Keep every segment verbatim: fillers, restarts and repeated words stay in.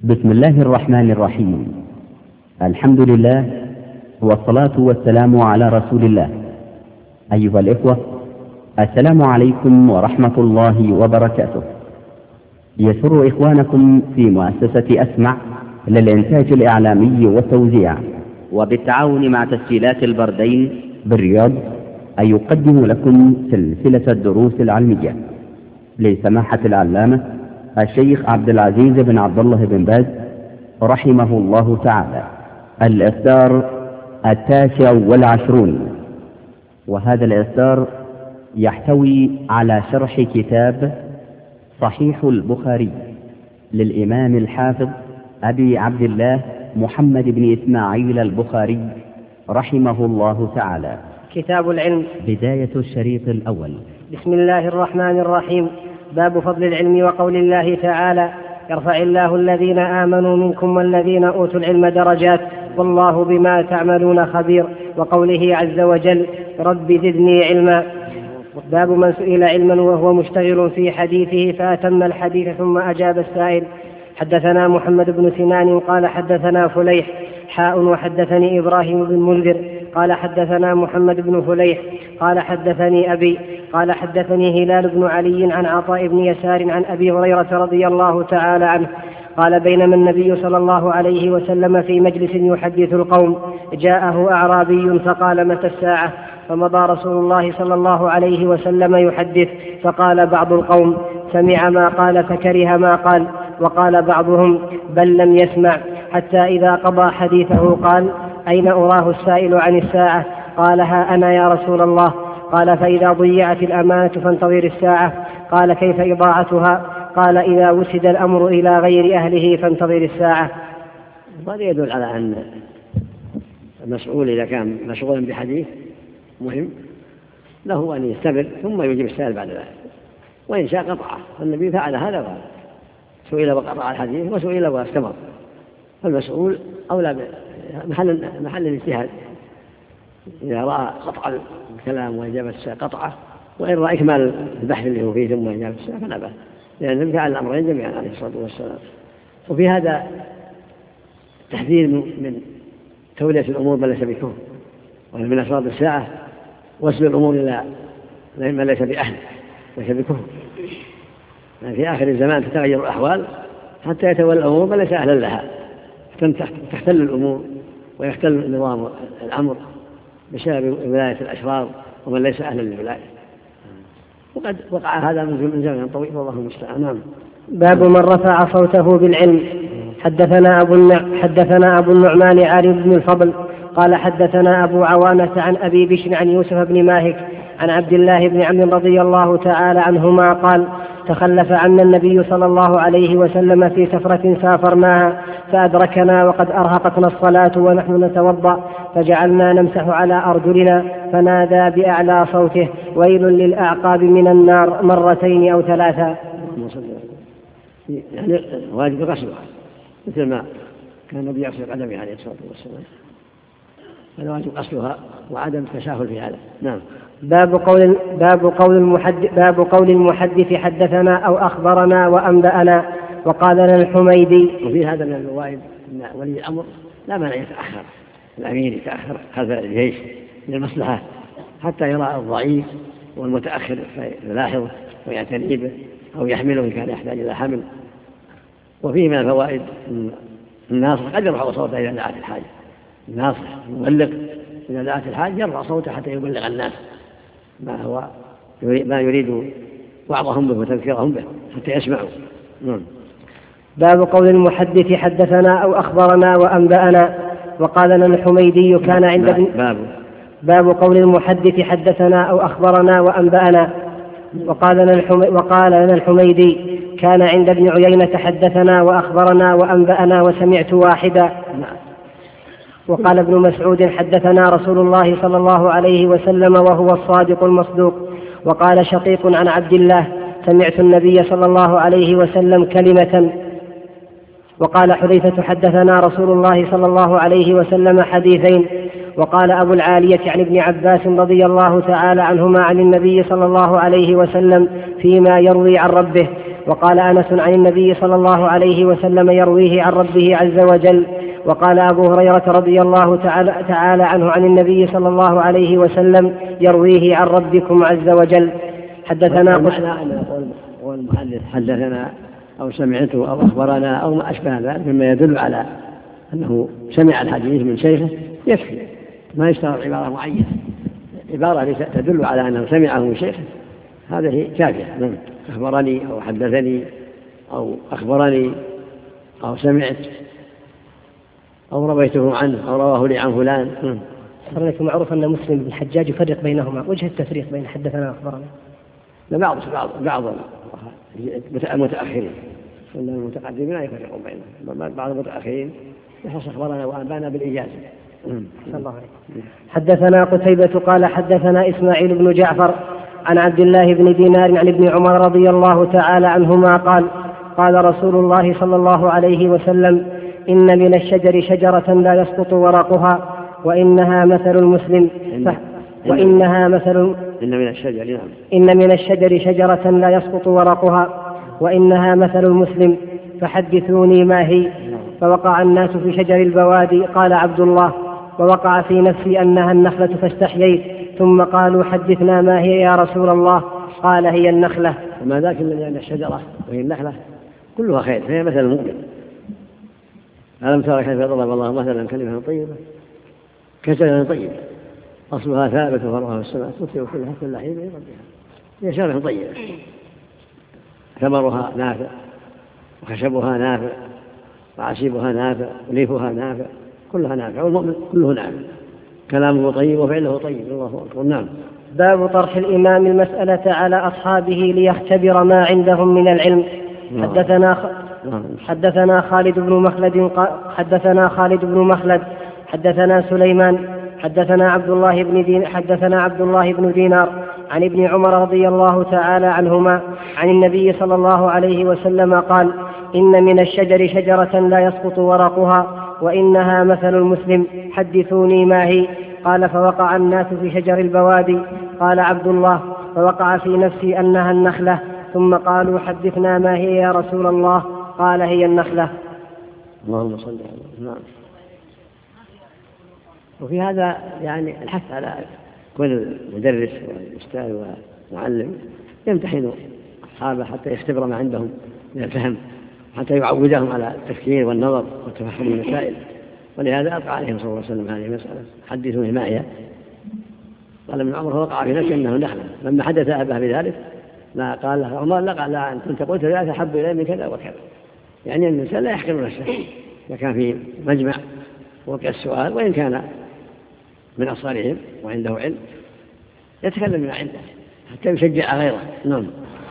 بسم الله الرحمن الرحيم. الحمد لله والصلاة والسلام على رسول الله. أيها الإخوة، السلام عليكم ورحمة الله وبركاته. يسر إخوانكم في مؤسسة أسمع للإنتاج الإعلامي والتوزيع وبالتعاون مع تسجيلات البردين بالرياض أن يقدم لكم سلسلة الدروس العلمية لسماحة العلامة الشيخ عبد العزيز بن عبد الله بن باز رحمه الله تعالى، الإصدار التاسع والعشرون. وهذا الإصدار يحتوي على شرح كتاب صحيح البخاري للإمام الحافظ أبي عبد الله محمد بن إسماعيل البخاري رحمه الله تعالى. كتاب العلم. بداية الشريط الأول. بسم الله الرحمن الرحيم. باب فضل العلم وقول الله تعالى: يرفع الله الذين آمنوا منكم والذين أوتوا العلم درجات والله بما تعملون خبير، وقوله عز وجل: رب زدني علما. باب من سئل علما وهو مشتغل في حديثه فأتم الحديث ثم أجاب السائل. حدثنا محمد بن سنان قال حدثنا فليح حاء وحدثني إبراهيم بن منذر قال حدثنا محمد بن فليح قال حدثني أبي قال حدثني هلال بن علي عن عطاء بن يسار عن أبي هريرة رضي الله تعالى عنه قال: بينما النبي صلى الله عليه وسلم في مجلس يحدث القوم جاءه أعرابي فقال: متى الساعة؟ فمضى رسول الله صلى الله عليه وسلم يحدث، فقال بعض القوم: سمع ما قال فكره ما قال، وقال بعضهم: بل لم يسمع، حتى إذا قضى حديثه قال: أين أراه السائل عن الساعة؟ قال: ها أنا يا رسول الله. قال: فإذا ضيعت الأمانة فانتظر الساعة. قال: كيف إضاعتها؟ قال: إذا وسد الأمر إلى غير أهله فانتظر الساعة. هذا يدل على أن المسؤول إذا كان مشغولا بحديث مهم له أن يستمر ثم يجيب السائل بعد ذلك، وإن شاء قطعه. النبي فعل هذا، سئل وقطع الحديث وسئل واستمر. فالمسؤول أولى محل محل الاجتهاد، إذا رأى قطع الكلام وإجابة السائل قطعه، وإن رأى إكمال البحث اللي هو فيه ثم إجابة السائل فلا بأس، لأن النبي فعل الأمرين جميعا عليه الصلاة والسلام. وفي هذا تحذير من تولية الأمور من ليس بكفر، ومن أسباب الساعة وصل الأمور إلى من ليس بأهل ليس بكفر. يعني في آخر الزمان تتغير الأحوال حتى يتولى الأمور من ليس أهلا لها، تختل الأمور ويختل نظام الأمر بسبب ولاية الأشرار ومن ليس أهلا للولاية، وقد وقع هذا من زمن طويل والله المستعان. نعم. باب من رفع صوته بالعلم. حدثنا أبو حدثنا أبو النعمان عارف بن الفضل قال حدثنا أبو عوانة عن أبي بشر عن يوسف بن ماهك عن عبد الله بن عمرو رضي الله تعالى عنهما قال: تخلف عنا النبي صلى الله عليه وسلم في سفرة سافرناها فأدركنا وقد أرهقتنا الصلاة ونحن نتوضأ، فجعلنا نمسح على أرجلنا، فنادى بأعلى صوته: ويل للأعقاب من النار، مرتين أو ثلاثا. يعني واجب غسلها مثل ما كان النبي يغسل قدمه عليه الصلاة والسلام، هذا واجب غسلها وعدم التساهل في هذا. نعم. باب قول باب قول المحدث باب قول المحدث حدثنا أو أخبرنا وأنبأنا. وقال لنا الحميدي. وفي هذا من الفوائد أن ولي الأمر لا مانع يتأخر، الأمير يتأخر خلف الجيش للمصلحة حتى يرى الضعيف والمتأخر فيلاحظه ويعتني به أو يحمله إن كان يحتاج إلى حمل. وفيه من الفوائد الناصح قد يرفع صوته إذا دعت الحاجة، الناصح المبلغ إذا دعت الحاجة يرفع صوته حتى يبلغ الناس ما هو ما يريد وعظهم به وتذكيرهم به حتى يسمعوا. نعم. باب قول المحدث حدثنا أو أخبرنا وأنبأنا. وقال لنا الحميدي كان عند ابن باب باب قول المحدث حدثنا أو أخبرنا وأنبأنا. وقال لنا الحمي وقال لنا الحميدي كان عند ابن عيينة حدثنا وأخبرنا وأنبأنا وسمعت واحدا. وقال ابن مسعود حدثنا رسول الله صلى الله عليه وسلم وهو الصادق المصدوق. وقال شقيق عن عبد الله سمعت النبي صلى الله عليه وسلم كلمة. وقال حذيفة حدثنا رسول الله صلى الله عليه وسلم حديثين. وقال أبو العالية عن ابن عباس رضي الله تعالى عنهما عن النبي صلى الله عليه وسلم فيما يروي عن ربه: وقال أنس عن النبي صلى الله عليه وسلم يرويه عن ربه عز وجل. وقال أبو هريرة رضي الله تعالى, تعالى عنه عن النبي صلى الله عليه وسلم يرويه عن ربكم عز وجل. حدثنا قول المحدث حدثنا أو سمعته أو أخبرنا أو ما أشبه ذلك مما يدل على أنه سمع الحديث من شيخه يكفي، ما يشترط عبارة معينة، عبارة تدل على أنه سمعه من شيخه هذه كافية. أخبرني أو حدثني أو أخبرني أو سمعت أو رويته عنه أو رواه لي عن فلان. صار معروف أن مسلم بن الحجاج يفرق بينهما، وجه التفريق بين حدثنا وأخبرنا؟ بعض بعض بعض المتأخرين المتقدمين لا يفرقون بينهم، بعض المتأخرين يحصل أخبرنا وأنبانا بالإجازة. الله عليك. حدثنا قتيبة قال حدثنا إسماعيل بن جعفر عن عبد الله بن دينار عن ابن عمر رضي الله تعالى عنهما قال قال رسول الله صلى الله عليه وسلم إن من الشجر شجرة لا يسقط ورقها وإنها مثل المسلم ف... وإنها مثل إن من الشجر نعم. إن من الشجر شجرة لا يسقط ورقها وإنها مثل المسلم فحدثوني ما هي. فوقع الناس في شجر البوادي قال عبد الله ووقع في نفسي أنها النخلة فاستحييت ثم قالوا حدثنا ما هي يا رسول الله قال هي النخلة. وما ذاك إلا أن الشجرة وهي النخلة كلها خير فهي مثل المؤمن. ألم ترى كيف ضرب الله مثلا كلمة طيبة كشجرة طيبة أصلها ثابت وفرعها في السماء تؤتي كلها كل حين بربها. هي شجرة طيبة ثمرها نافع وخشبها نافع وعشيبها نافع وليفها نافع كلها نافع والمؤمن كله نافع كلامه طيب وفعله طيب. الله أكبر. نعم. باب طرح الإمام المسألة على أصحابه ليختبر ما عندهم من العلم. حدثنا خ... حدثنا خالد بن مخلد حدثنا خالد بن مخلد حدثنا سليمان حدثنا عبد الله بن دين حدثنا عبد الله بن دينار عن ابن عمر رضي الله تعالى عنهما عن النبي صلى الله عليه وسلم قال إن من الشجر شجرة لا يسقط ورقها وإنها مثل المسلم حدثوني ما هي. قال فوقع الناس في شجر البوادي قال عبد الله فوقع في نفسي أنها النخلة ثم قالوا حدثنا ما هي يا رسول الله قال هي النخلة. اللهم صل على. نعم. وفي هذا يعني الحث على كل المدرس والأستاذ والمعلم يمتحن أصحابه حتى يختبر ما عندهم من الفهم حتى يعودهم على التفكير والنظر والتفهم المسائل. ولهذا أطلع عليهم صلى الله عليه وسلم هذه المسألة حدثوني ما هي. قال ابن عمر فوقع في نفسه أنه نخلة لما حدث أباه بذلك لا قال له عمر لا قال لا أنت قلت ذلك أحب إلي من كذا وكذا. يعني أن الإنسان لا يحقر نفسه إذا كان في مجمع وقع السؤال وإن كان من أصغرهم وعنده علم يتكلم ما عنده حتى يشجع غيره. نعم.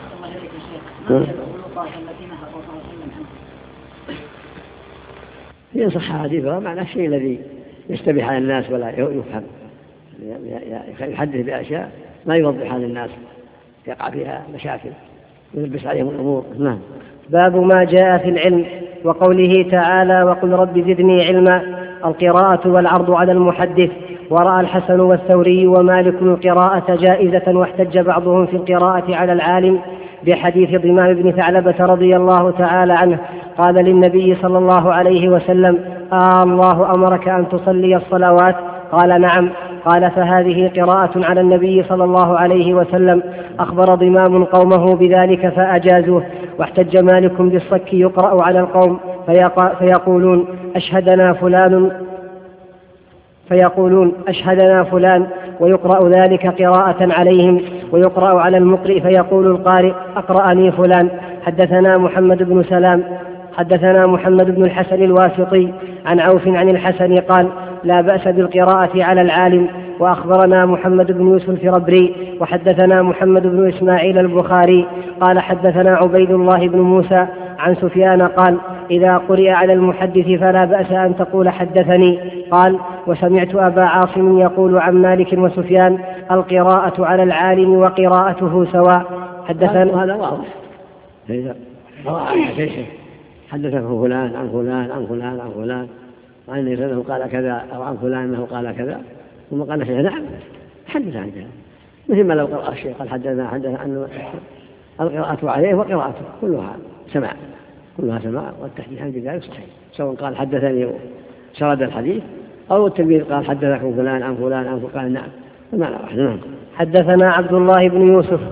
ينصح حديثها معنى الشيء الذي يشتبه على الناس ولا يفهم يحدث بأشياء ما يوضحها للناس يقع فيها مشاكل يلبس عليهم الأمور. نعم. باب ما جاء في العلم وقوله تعالى وقل رب زدني علما. القراءة والعرض على المحدث. ورأى الحسن والثوري ومالك القراءة جائزة واحتج بعضهم في القراءة على العالم بحديث ضمام بن ثعلبة رضي الله تعالى عنه قال للنبي صلى الله عليه وسلم آه الله أمرك أن تصلي الصلوات قال نعم. قال فهذه قراءة على النبي صلى الله عليه وسلم. أخبر ضمام قومه بذلك فأجازوه. واحتج مالك بالصك يقرأ على القوم فيقولون أشهدنا فلان فيقولون أشهدنا فلان ويقرأ ذلك قراءة عليهم. ويقرأ على المقرئ فيقول القارئ أقرأني فلان. حدثنا محمد بن سلام حدثنا محمد بن الحسن الواسطي عن عوف عن الحسن قال لا بأس بالقراءة على العالم. وأخبرنا محمد بن يوسف الفربري وحدثنا محمد بن إسماعيل البخاري قال حدثنا عبيد الله بن موسى عن سفيان قال إذا قرئ على المحدث فلا بأس أن تقول حدثني. قال وسمعت أبا عاصم يقول عن مالك وسفيان القراءة على العالم وقراءته سواء. حدثنا هذا واضح إذا قرأ على شيء حدثه فلان عن فلان عن فلان عن فلان عن أنه قال كذا أو عن فلان أنه قال كذا ثم قال شيء نعم حدث عن كذا مثل ما لو قرأ الشيء قال حدثنا حدث عنه القراءة عليه وقراءته كلها سماع كلها سماع، والتحديث عن بذلك صحيح، سواء قال حدثني سرد الحديث أو التلميذ قال حدثكم فلان عن فلان عن فلان، قال نعم المعنى واحد. نعم. حدثنا عبد الله بن يوسف،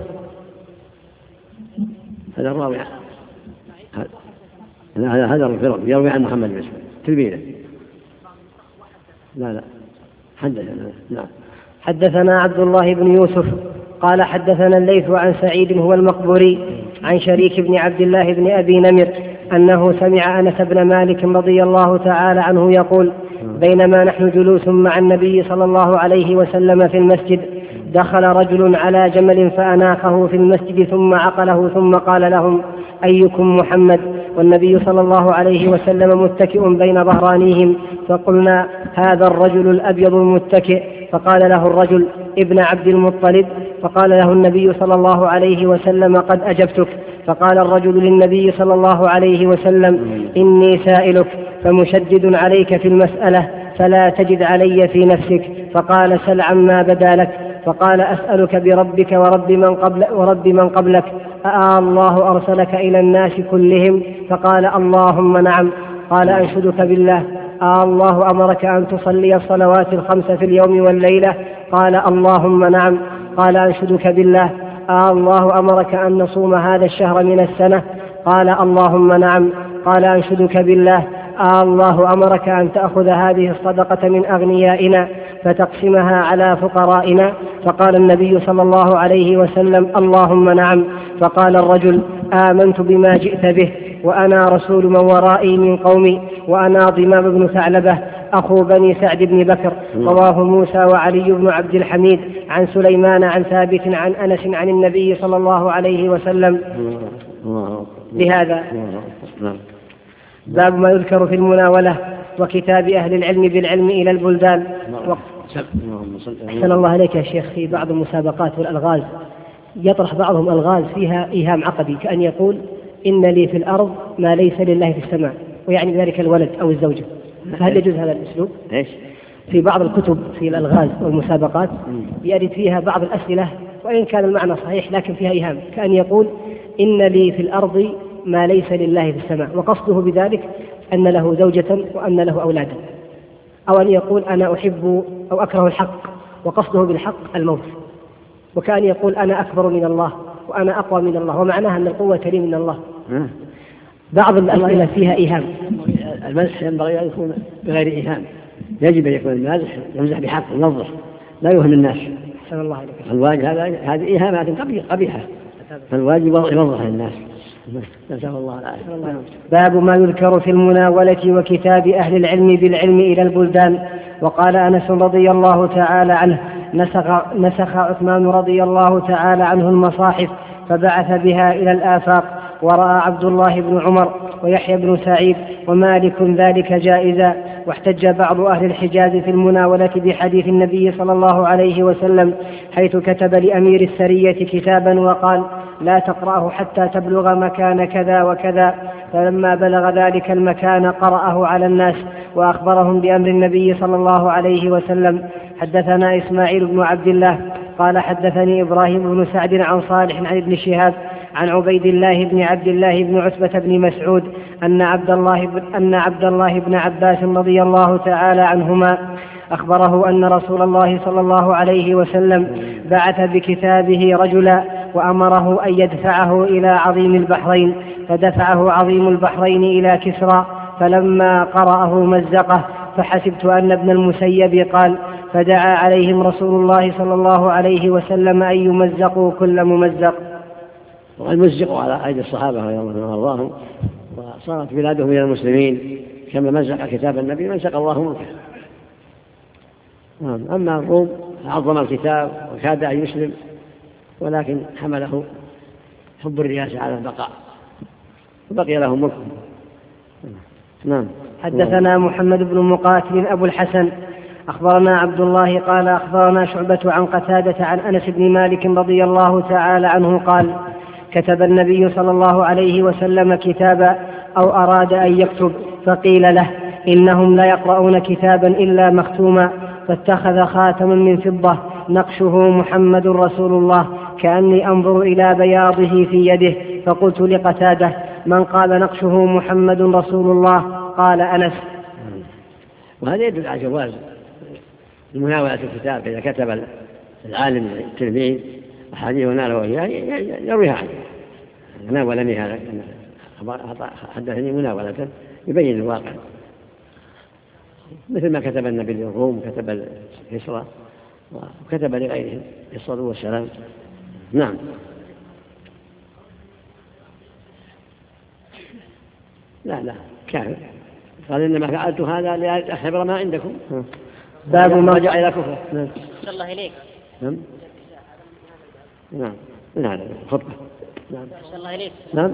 هذا الراوي هذا هذا الفرق يروي عن محمد بن تلميذه. لا لا حدثنا. نعم. حدثنا عبد الله بن يوسف قال حدثنا الليث عن سعيد هو المقبوري عن شريك بن عبد الله بن أبي نمر أنه سمع أنس بن مالك رضي الله تعالى عنه يقول: بينما نحن جلوس مع النبي صلى الله عليه وسلم في المسجد دخل رجل على جمل فأناخه في المسجد ثم عقله ثم قال لهم: أيكم محمد؟ والنبي صلى الله عليه وسلم متكئ بين ظهرانيهم، فقلنا: هذا الرجل الأبيض المتكئ. فقال له الرجل: ابن عبد المطلب. فقال له النبي صلى الله عليه وسلم: قد أجبتك. فقال الرجل للنبي صلى الله عليه وسلم: إني سائلك فمشدد عليك في المسألة فلا تجد علي في نفسك. فقال: سل عما بدا لك. فقال: أسألك بربك ورب من, قبل ورب من قبلك، أآ الله أرسلك إلى الناس كلهم؟ فقال: اللهم نعم. قال: أنشدك بالله، آه الله أمرك أن تصلي الصلوات الخمس في اليوم والليلة؟ قال: اللهم نعم. قال: أنشدك بالله، آه الله أمرك أن نصوم هذا الشهر من السنة؟ قال: اللهم نعم. قال: أنشدك بالله، آه الله أمرك أن تأخذ هذه الصدقة من أغنيائنا فتقسمها على فقرائنا؟ فقال النبي صلى الله عليه وسلم: اللهم نعم. فقال الرجل: آمنت بما جئت به، وأنا رسول من ورائي من قومي، وأنا ضمام بن ثعلبة أخو بني سعد بن بكر. رواه موسى وعلي بن عبد الحميد عن سليمان عن ثابت عن أنس عن النبي صلى الله عليه وسلم بهذا. باب ما يذكر في المناولة وكتاب أهل العلم بالعلم إلى البلدان. أحسن الله عليك يا شيخ، في بعض المسابقات والألغاز يطرح بعضهم ألغاز فيها إيهام عقدي، كأن يقول: إن لي في الأرض ما ليس لله في السماء، ويعني ذلك الولد أو الزوجة. فهل يجوز هذا الأسلوب؟ إيش؟ في بعض الكتب في الألغاز والمسابقات يرد فيها بعض الأسئلة وإن كان المعنى صحيح لكن فيها إيهام، كأن يقول: إن لي في الأرض ما ليس لله في السماء، وقصده بذلك أن له زوجة وأن له أولادا. أو أن يقول: أنا أحب أو أكره الحق، وقصده بالحق الموت. وكان يقول: أنا أكبر من الله وأنا أقوى من الله، ومعناها أن القوة لي من الله. بعض الأسئلة فيها إيهام. المزح ينبغي أن يكون بغير إيهام، يجب أن يكون المازح يمزح بحق يوضح، لا يوهم الناس. أحسن الله عليك. الواجب هذا هذه إيهامات قبيحة، فالواجب يوضح للناس. نسأل الله العافية. باب ما يذكر في المناولة وكتاب أهل العلم بالعلم إلى البلدان. وقال أنس رضي الله تعالى عنه: نسخ, نسخ عثمان رضي الله تعالى عنه المصاحف فبعث بها إلى الآفاق، ورأى عبد الله بن عمر ويحيى بن سعيد ومالك ذلك جائزا. واحتج بعض أهل الحجاز في المناولة بحديث النبي صلى الله عليه وسلم حيث كتب لأمير السرية كتابا وقال: لا تقرأه حتى تبلغ مكان كذا وكذا. فلما بلغ ذلك المكان قرأه على الناس وأخبرهم بأمر النبي صلى الله عليه وسلم. حدثنا إسماعيل بن عبد الله قال حدثني إبراهيم بن سعد عن صالح عن ابن شهاب عن عبيد الله بن عبد الله بن عتبة بن مسعود أن عبد الله بن, أن عبد الله بن عباس رضي الله تعالى عنهما أخبره أن رسول الله صلى الله عليه وسلم بعث بكتابه رجلا وأمره أن يدفعه إلى عظيم البحرين، فدفعه عظيم البحرين إلى كسرى، فلما قرأه مزقه، فحسبت أن ابن المسيب قال: فدعا عليهم رسول الله صلى الله عليه وسلم أن يمزقوا كل ممزق. والمزقوا على أيدي الصحابة رضي الله عنهم وأرضاهم، وصارت بلادهم إلى المسلمين كما مزق كتاب النبي مزق الله ملكه. أما الروم عظم الكتاب وكاد أن يسلم، ولكن حمله حب الرياسة على البقاء وبقي له ملك. نعم. حدثنا محمد بن مقاتل أبو الحسن أخبرنا عبد الله قال أخبرنا شعبة عن قتادة عن أنس بن مالك رضي الله تعالى عنه قال: كتب النبي صلى الله عليه وسلم كتابا أو أراد أن يكتب، فقيل له: إنهم لا يقرؤون كتابا إلا مختوما، فاتخذ خاتما من فضة نقشه محمد رسول الله، كأني أنظر إلى بياضه في يده. فقلت لقتادة: من قال نقشه محمد رسول الله؟ قال: أنس. وهذا يدل على جواز المناولة الكتاب إذا كتب العالم التلميذ أحاديث وناله يرويها عنه. ناولني هذا حدثني مناولة يبين الواقع، مثل ما كتب النبي للروم، كتب الكسرى، وكتب لغيرهم الصلاة والسلام. نعم. لا لا كافر، قال إنما فعلت هذا لأحبر ما عندكم. باب ما رجع إلى كفر. نعم. الله إليك. نعم. نعم. نعم. خطبة. نعم. الله إليك. نعم.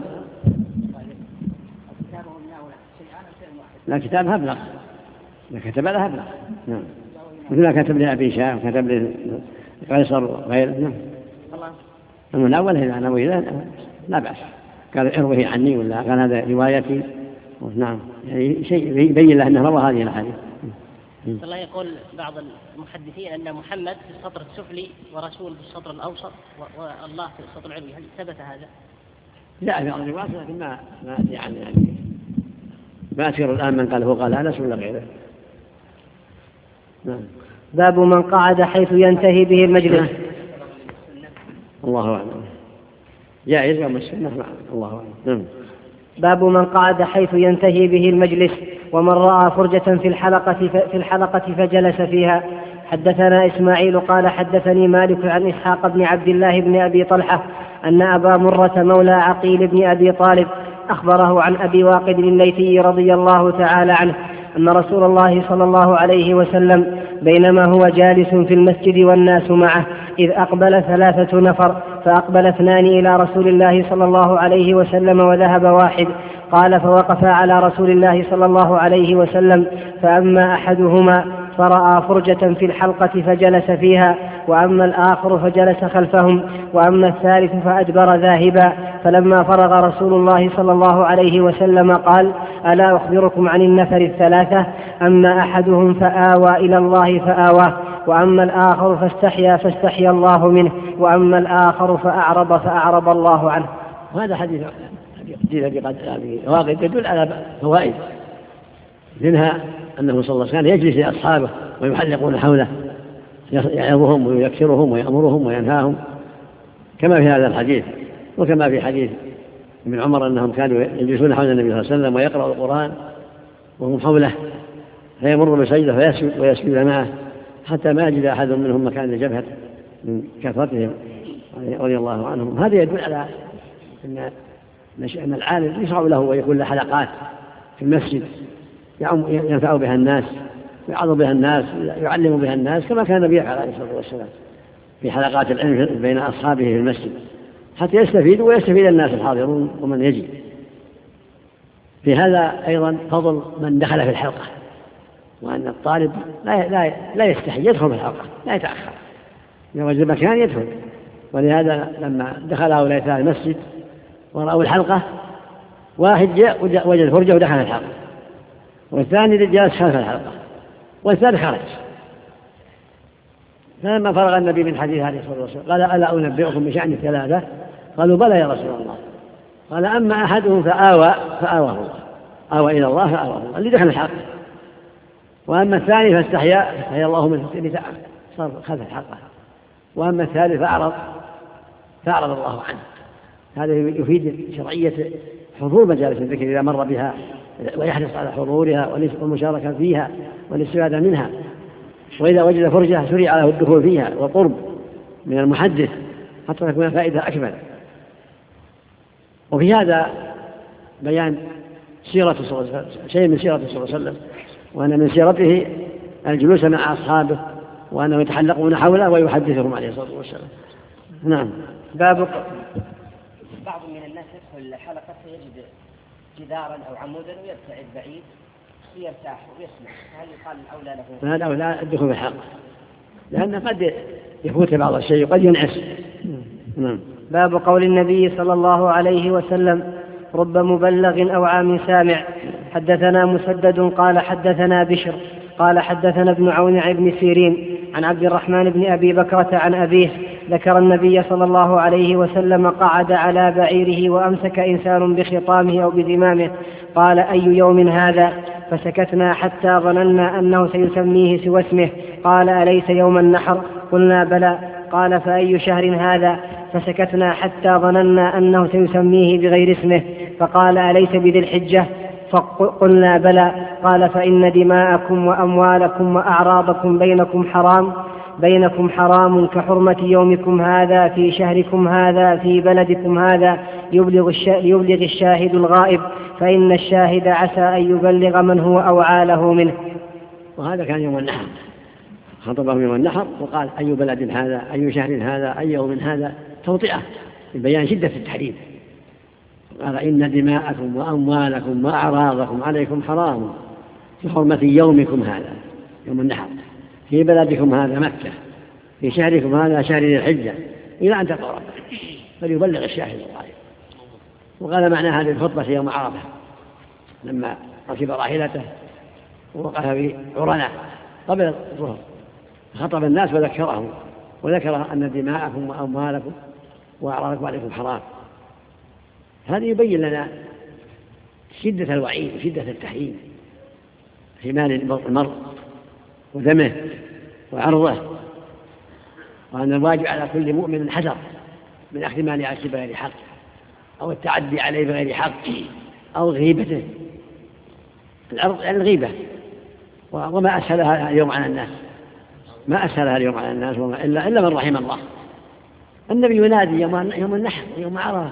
لا كتاب هبلغ، لا كتب له هبلغ. نعم. مثل ما كتب لأبي شاه وكتب لقيصر وغيره. نعم. أما الأول إذا نوي لا بأس، قال اروه عني ولا قال هذا روايتي. نعم، يعني شيء يبين له أنه روى هذه الأحاديث. الله يقول بعض المحدثين أن محمد في السطر السفلي ورسول في السطر الأوسط والله في السطر العلوي، هل ثبت هذا؟ لا في بعض الروايات لكن ما ما يعني يعني ما أذكر الآن من قال هو قال أنس ولا غيره. نعم. باب من قعد حيث ينتهي به المجلس. الله أعلم. جائز يوم السنة. الله أعلم. نعم. باب من قعد حيث ينتهي به المجلس ومن رأى فرجة في الحلقة في الحلقة فجلس فيها. حدثنا إسماعيل قال حدثني مالك عن إسحاق بن عبد الله بن أبي طلحة أن أبا مرة مولى عقيل بن أبي طالب أخبره عن أبي واقد الليثي رضي الله تعالى عنه أن رسول الله صلى الله عليه وسلم بينما هو جالس في المسجد والناس معه إذ أقبل ثلاثة نفر، فأقبل اثنان إلى رسول الله صلى الله عليه وسلم وذهب واحد. قال: فوقف على رسول الله صلى الله عليه وسلم، فأما أحدهما فرأى فرجة في الحلقة فجلس فيها، وأما الآخر فجلس خلفهم، وأما الثالث فأدبر ذاهبا. فلما فرغ رسول الله صلى الله عليه وسلم قال: ألا أخبركم عن النفر الثلاثة؟ أما أحدهم فآوى إلى الله فآواه، وأما الآخر فاستحيا فاستحيا الله منه، وأما الآخر فأعرض فأعرض الله عنه. وهذا حديث أبي واقد يدل على فوائد، منها أنه صلى الله عليه وسلم يجلس لأصحابه ويحلقون حوله، يعظهم ويكسرهم ويأمرهم وينهاهم كما في هذا الحديث، وكما في حديث ابن عمر أنهم كانوا يجلسون حول النبي صلى الله عليه وسلم ويقرأ القرآن وهم حوله، فيمر بسجده فيسجد ويسجد معه حتى ما يجد أحد منهم مكان الجبهة من كثرتهم رضي الله عنهم. هذا يدل على أن العالم يشرع له ويكون له حلقات في المسجد ينفع بها الناس، يعظ بها الناس، يعلم بها الناس، كما كان النبي عليه الصلاة والسلام في حلقات العلم بين أصحابه في المسجد حتى يستفيدوا ويستفيد الناس الحاضرون ومن يجي. في هذا أيضا فضل من دخل في الحلقة، وأن الطالب لا, لا, لا يستحي يدخل في الحلقة، لا يتأخر، إذا وجد مكان يدخل. ولهذا لما دخل هؤلاء في المسجد ورأوا الحلقة، واحد جاء وجد فرجة ودخل الحلقة، والثاني جالس خلف الحلقة، والثالث خرج. فلما فرغ النبي من حديث عليه الصلاة والسلام قال: ألا أنبئكم بشأن الثلاثة؟ قالوا: بلى يا رسول الله. قال: أما أحدهم فآوى فآواه الله، آوى إلى الله فآواه الله، اللي دخل الحلقة. وأما الثاني فاستحيا فاستحيا الله منه، صار خلف الحلقة. وأما الثالث فأعرض فأعرض الله عنه. هذا يفيد شرعية حضور مجالس الذكر إذا مر بها، ويحرص على حضورها والمشاركة فيها والاستفادة منها. وإذا وجد فرجة سريع له الدخول فيها وقرب من المحدث حتى تكون فائدة أكمل. وفي هذا بيان سيرة صلى الله عليه وسلم، شيء من سيرة صلى الله عليه وسلم، وأن من سيرته الجلوس مع أصحابه وأنه يتحلقون حوله ويحدثهم عليه الصلاة والسلام. نعم. باب بعض من الناس يدخل الحلقة فيجد جدارا أو عمودا ويبتعد بعيد ويرتاح ويسمع، هل يقال الأولى له؟ هذا أولى الدخول في الحلقة، لأن قد يفوت بعض الشيء وقد ينعس. نعم. باب قول النبي صلى الله عليه وسلم: رب مبلغ أو عام سامع. حدثنا مسدد قال حدثنا بشر قال حدثنا ابن عون عن ابن سيرين عن عبد الرحمن بن أبي بكرة عن أبيه ذكر النبي صلى الله عليه وسلم قعد على بعيره وأمسك إنسان بخطامه أو بزمامه، قال: أي يوم هذا؟ فسكتنا حتى ظننا أنه سيسميه سوى اسمه. قال: أليس يوم النحر؟ قلنا: بلى. قال: فأي شهر هذا؟ فسكتنا حتى ظننا أنه سيسميه بغير اسمه. فقال: أليس بذي الحجة؟ فقلنا: بلى. قال: فإن دماءكم وأموالكم وأعراضكم بينكم حرام بينكم حرام كحرمة يومكم هذا في شهركم هذا في بلدكم هذا، يبلغ الشاهد الغائب، فإن الشاهد عسى أن يبلغ من هو أوعى له منه. وهذا كان يوم النحر، خطبهم يوم النحر وقال: أي بلد هذا؟ أي شهر هذا؟ أي يوم هذا؟ توطئة لبيان شدة التحريم. قال: إن دماءكم وأموالكم وأعراضكم عليكم حرام في حرمة يومكم هذا يوم النحر في بلدكم هذا مكة في شهركم هذا شهر ذي الحجة إلى أن تقرب فليبلغ الشاهد الغائب. وقال معنى هذه الخطبة يوم عرفة لما ركب راحلته ووقف في عرنة قبل الظهر خطب الناس وذكرهم وذكر أن دماءكم وأموالكم وأعراضكم عليكم حرام. هذا يبين لنا شدة الوعيد وشدة التحريم في مال المرء ودمه وعرضه، وأن الواجب على كل مؤمن حذر من أخذ مال عشر بغير حق أو التعدي عليه بغير حق أو غيبته. العرض يعني الغيبة، وما أسهلها اليوم على الناس ما أسهلها اليوم على الناس إلا, إلا من رحم الله. النبي ينادي يوم النحر يوم عرفة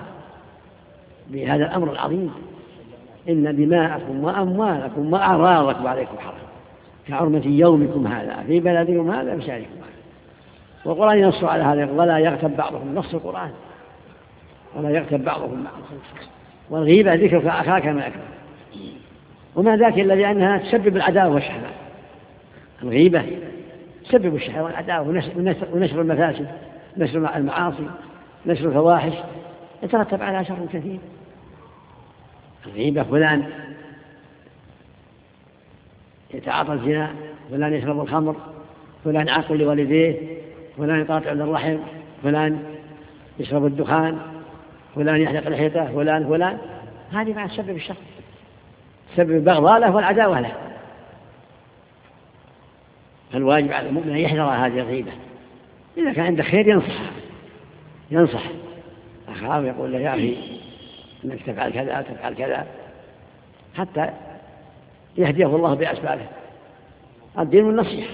بهذا الأمر العظيم: إن دماءكم وأموالكم وأعراضكم عليكم حرام كحرمة يومكم هذا في بلدكم هذا بشهركم هذا. والقرآن ينص على هذا: ولا يغتب بعضكم، نص القرآن ولا يغتب بعضكم بعضا. والغيبة ذكرك أخاك ما يكره، وما ذاك إلا لأنها تسبب العداوة والشحناء. الغيبة تسبب الشحناء والعداوة ونشر المفاسد، نشر المعاصي، نشر الفواحش، يترتب على شر كثير. الغيبة: فلان يتعاطى الزنا، فلان يشرب الخمر، فلان عاقل لوالديه، فلان يقاطع للرحم، فلان يشرب الدخان، فلان يحلق لحيته، فلان فلان هذه مع تسبب الشر، تسبب البغضاء له والعداوة له. فالواجب على المؤمن أن يحذر هذه الغيبة. إذا كان عنده خير ينصح ينصح أخاه ويقول له: يا أخي إنك تفعل كذا تفعل كذا، حتى يهديه الله بأسبابه. الدين والنصيحة.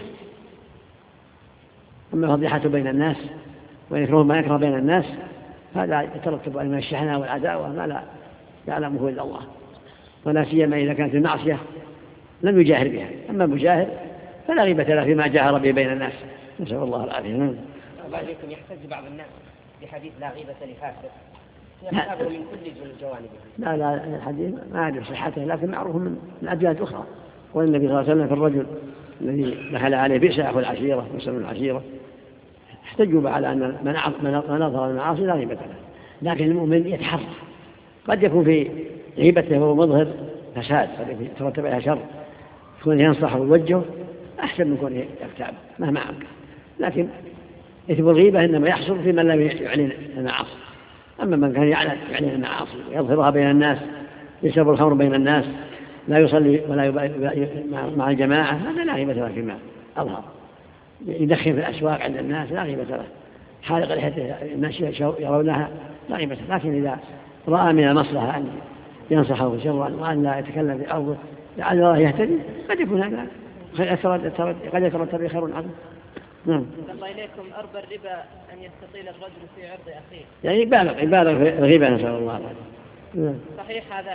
أما فضيحة بين الناس ويكره ما يكره بين الناس هذا يترتب على الشحناء والعداوة ما لا يعلمه إلا الله، ولا سيما إذا كانت المعصية لم يجاهر بها. أما مجاهر فلا غيبة له فيما جاهر به بين الناس، نسأل الله العافية. وعليكم يحتج بعض الناس بحديث لا غيبة لفاسق يحتاجه من كل الجوانب. لا لا الحديث ما أعرف صحته، لكن معروف من الأديان الأخرى. والنبي صلى الله عليه وسلم في الرجل الذي دخل عليه بئس أخو العشيرة وسلم العشيرة احتجوا على أن من نظر المعاصي لا غيبة له. لكن المؤمن يتحرى، قد يكون في غيبته هو مظهر فساد قد يترتب عليها شر، يكون ينصح ويوجهه أحسن من يكون يغتاب مهما أمكن. لكن إثم الغيبة إنما يحصل في من لم يعلن المعاصي. أما من كان يعلن يعلن المعاصي ويظهرها بين الناس، يشرب الخمر بين الناس، لا يصلي ولا يبقى مع الجماعة، هذا لا غيبة له فيما أظهر. يدخن في الأسواق عند الناس لا غيبة له، حالق لحيته الناس يرونها لا غيبة له. لكن إذا رأى من المصلحة أن ينصحه شرا وأن لا يتكلم في أرضه لعل الله يهتدي قد يكون هذا قد يترتب خير عظيم. نعم. الله إليكم: أربى الربا أن يستطيل الرجل في عرض أخيه. يعني يبالغ يبالغ في الغيبة نسأل الله العافية. صحيح هذا؟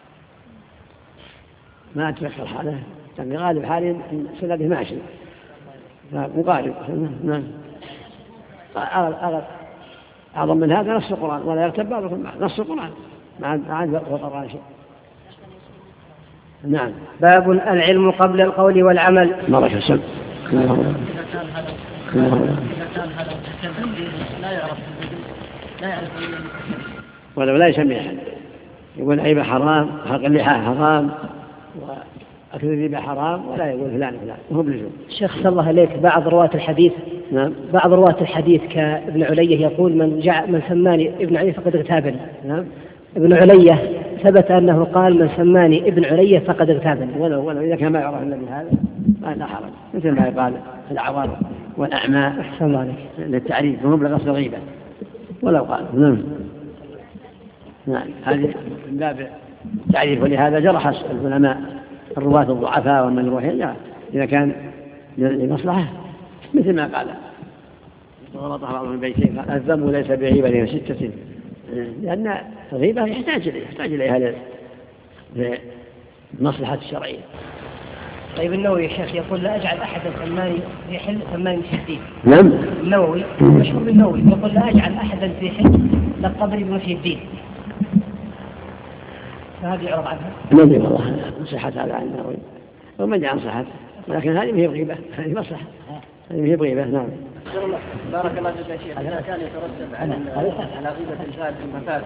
ما أتذكر حاله، لكن غالب حالي سنده ماشي مقارب. نعم. أعظم من هذا نص القرآن: ولا يغتب بعضكم بعضا، نص القرآن مع عاد القرآن شيء. نعم. باب العلم قبل القول والعمل. مرة السلام. لا يعرف لا يعرف ولو لا يسمي أحد، يقول عيبة حرام، حق اللحى حرام، أكل الربا حرام ولا يقول فلان فلان وهو بلزوم. شيخ صلى الله عليك، بعض رواة الحديث نعم. بعض رواة الحديث كابن علية يقول من جع من سماني ابن علية فقد اغتابني. نعم. ابن علية ثبت أنه قال من سماني ابن علية فقد اغتابني. ولو ولو إذا كان ما يعرف إلا بهذا لا حرج، مثل ما يقال في العوار والأعمى أحسن الله عليك للتعريف وهم لغصب الغيبة ولو قال. نعم. نعم. هذه من باب تعريف، ولهذا جرح العلماء الرواة الضعفاء والمجروحين إذا كان لمصلحة، مثل ما قال ورطح بعضهم البيتين قال الذنب ليس بغيبة ستة، لأن الغيبة يحتاج إليها يحتاج إليها للمصلحة الشرعية. طيب النووي يا شيخ يقول لا أجعل أحدا سماني في حل سماني في الدين. نعم. النووي مشهور بالنووي يقول لا أجعل أحدا في حل لقبري بمشي الدين، فهذه يعرض عنها. ما أدري والله صحة هذا عن النووي وما أدري عن صحة، ولكن هذه هي غيبة، هذه مصلحة، هذه هي غيبة. نعم. بارك الله فيك يا شيخ. إذا كان يترتب على على غيبة الفاسد المفاسد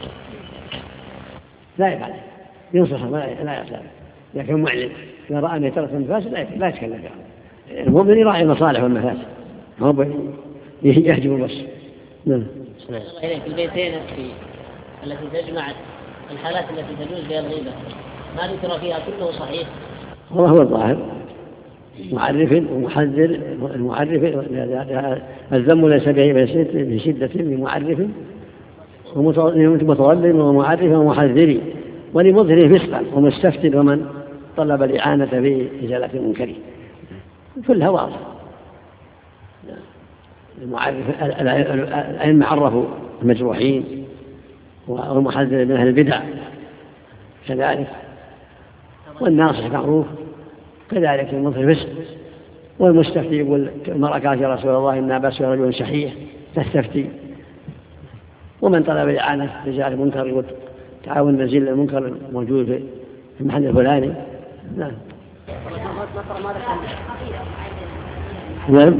لا يفعل، ينصحه لا يفعل، لكن معلم إذا رأى أن يترتب المفاسد لا يتكلم فيها. المؤمن يراعي المصالح والمفاسد، هو يهجم بس. نعم. إليك البيتين في التي تجمع الحالات التي تجوز بها الغيبة ما ذكر فيها كله صحيح؟ والله هو الظاهر معرف ومحذر. المعرف الذم ليس بشدة بمعرف ومتظلم ومعرف ومحذر ولمظهر فسقا ومستفتن ومن طلب الإعانة في إزالة المنكر، كلها واضح. المعرف الأئمة عرفوا المجروحين والمحذر من أهل البدع كذلك، والناصح معروف كذلك المظهر فسق، والمستفتي يقول المرأة قالت يا رسول الله إن بأس رجل شحيح تستفتي، ومن طلب الإعانة لإزالة المنكر يقول تعاون نزيل المنكر موجود في المحل الفلاني. نعم. نعم.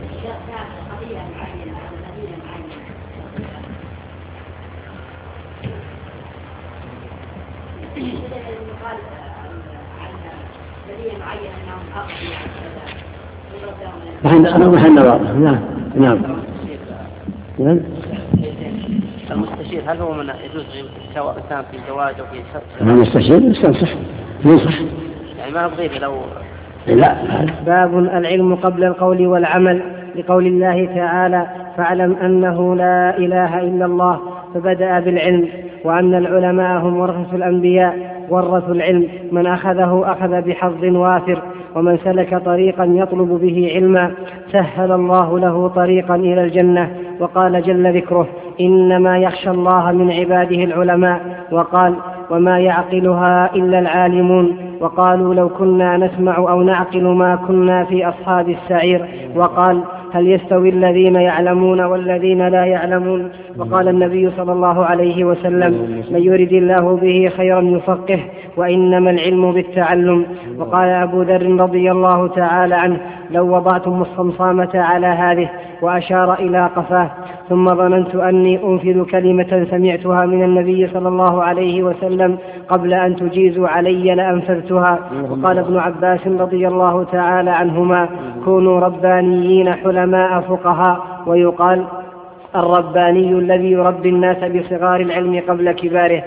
أنا محن واضح. نعم. نعم. نعم. المستشير هل هو من يجوز سواء كان في الزواج أو في شرط؟ المستشير يستنصح ينصح يعني ما بغيب لو لا. باب العلم قبل القول والعمل، لقول الله تعالى فاعلم أنه لا إله إلا الله، فبدأ بالعلم، وأن العلماء هم ورثة الأنبياء ورثوا العلم، من أخذه أخذ بحظ وافر، ومن سلك طريقا يطلب به علما سهل الله له طريقا إلى الجنة. وقال جل ذكره إنما يخشى الله من عباده العلماء، وقال وما يعقلها إلا العالمون. وقالوا لو كنا نسمع أو نعقل ما كنا في أصحاب السعير. وقال هل يستوي الذين يعلمون والذين لا يعلمون. وقال النبي صلى الله عليه وسلم من يرد الله به خيرا يفقه، وإنما العلم بالتعلم. وقال أبو ذر رضي الله تعالى عنه لو وضعتم الصمصامة على هذه، وأشار إلى قفاه، ثم ظننت أني أنفذ كلمة سمعتها من النبي صلى الله عليه وسلم قبل أن تجيزوا علي لأنفذتها. وقال ابن عباس رضي الله تعالى عنهما كونوا ربانيين حلماء فقهاء. ويقال الرباني الذي يربي الناس بصغار العلم قبل كباره.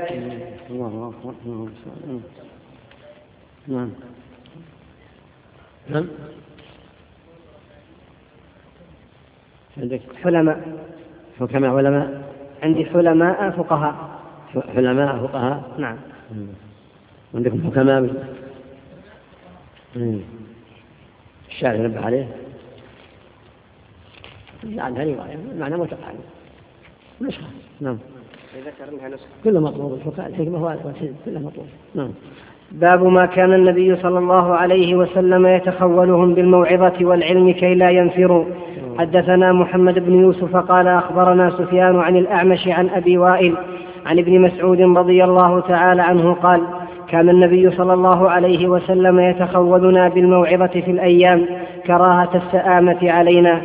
نعم. نعم. عندك حلماء حكماء علماء، عندي حلماء فقهاء. حلماء فقهاء. نعم. عندكم حكماء. الشارع نبه عليه عنها رواية معنى متقارب نسخة. نعم. كل مطلوب الفقهاء الحكمة هو كله مطلوب. نعم. باب ما كان النبي صلى الله عليه وسلم يتخولهم بالموعظة والعلم كي لا ينفروا. حدثنا محمد بن يوسف قال أخبرنا سفيان عن الأعمش عن أبي وائل عن ابن مسعود رضي الله تعالى عنه قال كان النبي صلى الله عليه وسلم يتخولنا بالموعظة في الأيام كراهة السآمة علينا.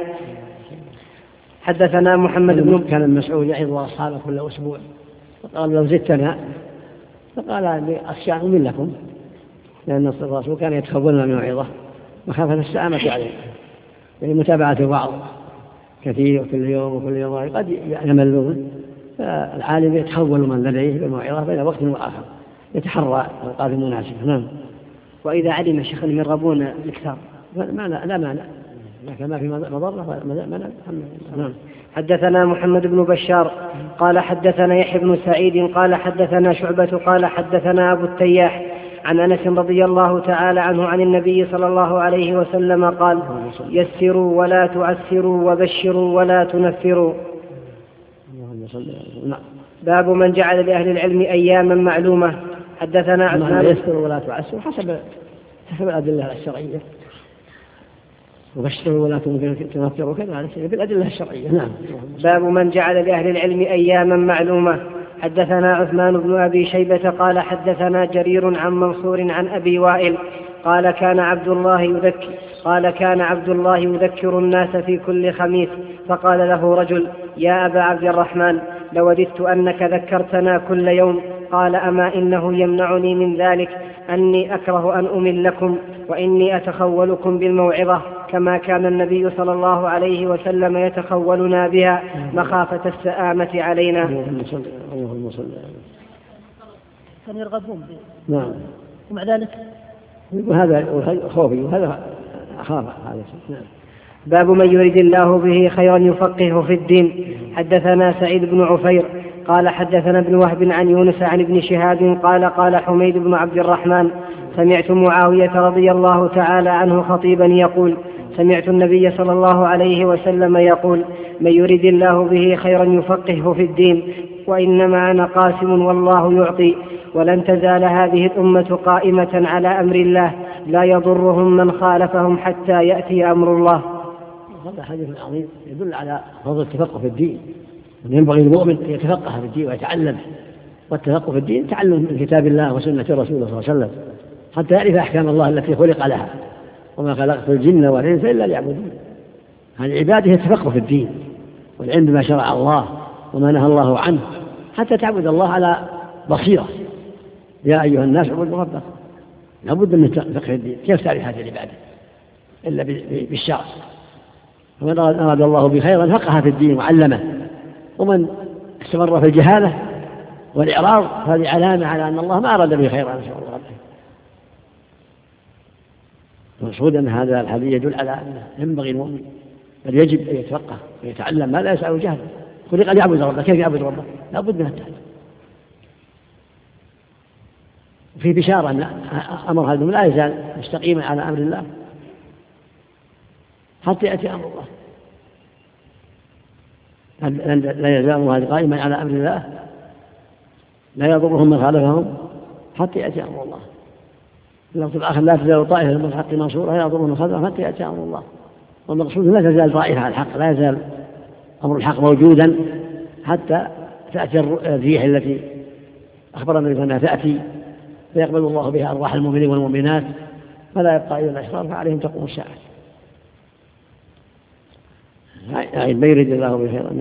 حدثنا محمد بن كان المسعود يعظ أصحابه كل أسبوع، فقال لو زدتنا، فقال أخشى من لكم لأن الرسول كان يتخولنا من الموعظة مخافة السآمة عليه، يعني متابعة الوعظ كثير كل يوم وكل يوم قد يملون، فالعالم يتخول من لديه بالموعظة بين وقت وآخر، يتحرى الأوقات المناسبة. نعم. وإذا علم شيخنا يرغبون الإكثار ما لا لا مانع، لكن ما في مضرة مانع. نعم. حدثنا محمد بن بشار قال حدثنا يحيى بن سعيد قال حدثنا شعبة قال حدثنا أبو التياح عن أنس رضي الله تعالى عنه عن النبي صلى الله عليه وسلم قال: يسروا ولا تعسروا وبشروا ولا تنفروا. باب من جعل لأهل العلم أياما معلومة. حدثنا عثمان. يسروا ولا تعسروا حسب حسب الأدلة الشرعية، وبشروا ولا تنفروا كذلك بالأدلة الشرعية. نعم. باب من جعل لأهل العلم أياما معلومة. حدثنا عثمان بن أبي شيبة قال حدثنا جرير عن منصور عن أبي وائل قال كان عبد الله يذكر قال كان عبد الله يذكر الناس في كل خميس، فقال له رجل: يا أبا عبد الرحمن، لوددت أنك ذكرتنا كل يوم. قال: أما إنه يمنعني من ذلك أني أكره أن أملكم، وإني أتخولكم بالموعظة كما كان النبي صلى الله عليه وسلم يتخولنا بها مخافة السآمة علينا. اللهم صل كانوا يرغبون به. نعم. ومع ذلك وهذا خوفي وهذا أخاف هذا. نعم. باب من يريد الله به خيرا يفقهه في الدين. حدثنا سعيد بن عفير قال حدثنا ابن وهب عن يونس عن ابن شهاب قال قال حميد بن عبد الرحمن: سمعت معاوية رضي الله تعالى عنه خطيبا يقول: سمعت النبي صلى الله عليه وسلم يقول: من يريد الله به خيرا يفقهه في الدين، وإنما أنا قاسم والله يعطي، ولن تزال هذه الأمة قائمة على أمر الله لا يضرهم من خالفهم حتى يأتي أمر الله. هذا حديث عظيم يدل على فضل التفقه في الدين، ينبغي المؤمن أن يتفقه في الدين ويتعلم، والتفقه في الدين تعلم من كتاب الله وسنة رسوله صلى الله عليه وسلم حتى يعرف أحكام الله التي خلق لها، وما خلقت الجن والإنس إلا ليعبدون. هذه عباده التفقه في الدين والعلم بما شرع الله وما نهى الله عنه حتى تعبد الله على بصيرة. يا أيها الناس اعبدوا ربكم، لابد من فقه الدين. كيف تعرف هذه العبادة إلا بالشرع؟ ومن أراد الله بخيرا فقه في الدين وعلمه، ومن استمر في الجهالة والإعراض هذه علامة على أن الله ما أراد به خيرا إن شاء الله. المقصود أن هذا الحديث يدل على أنه ينبغي المؤمن بل يجب أن يتفقه ويتعلم ما لا يسعه جهله. خلق ليعبد ربه، كيف يعبد ربه؟ لا بد من التعلم. وفي بشارة أن أمر هذا لا يزال مستقيما على أمر الله حتى يأتي أمر الله. لا يزال هذا قائما على أمر الله لا يضرهم من خالفهم حتى يأتي أمر الله. اللفظ الآخر: لا تزال طائفة من الحق منصورة لا يضرهم من خالفهم حتى يأتي أمر الله. والمقصود لا تزال طائفة على الحق، لا يزال أمر الحق موجودا حتى تأتي الريح التي أخبرنا بأنها تأتي فيقبل الله بها أرواح المؤمنين والمؤمنات، فلا يبقى إلا الأشرار فعليهم تقوم الساعة. ما يريد الله بخير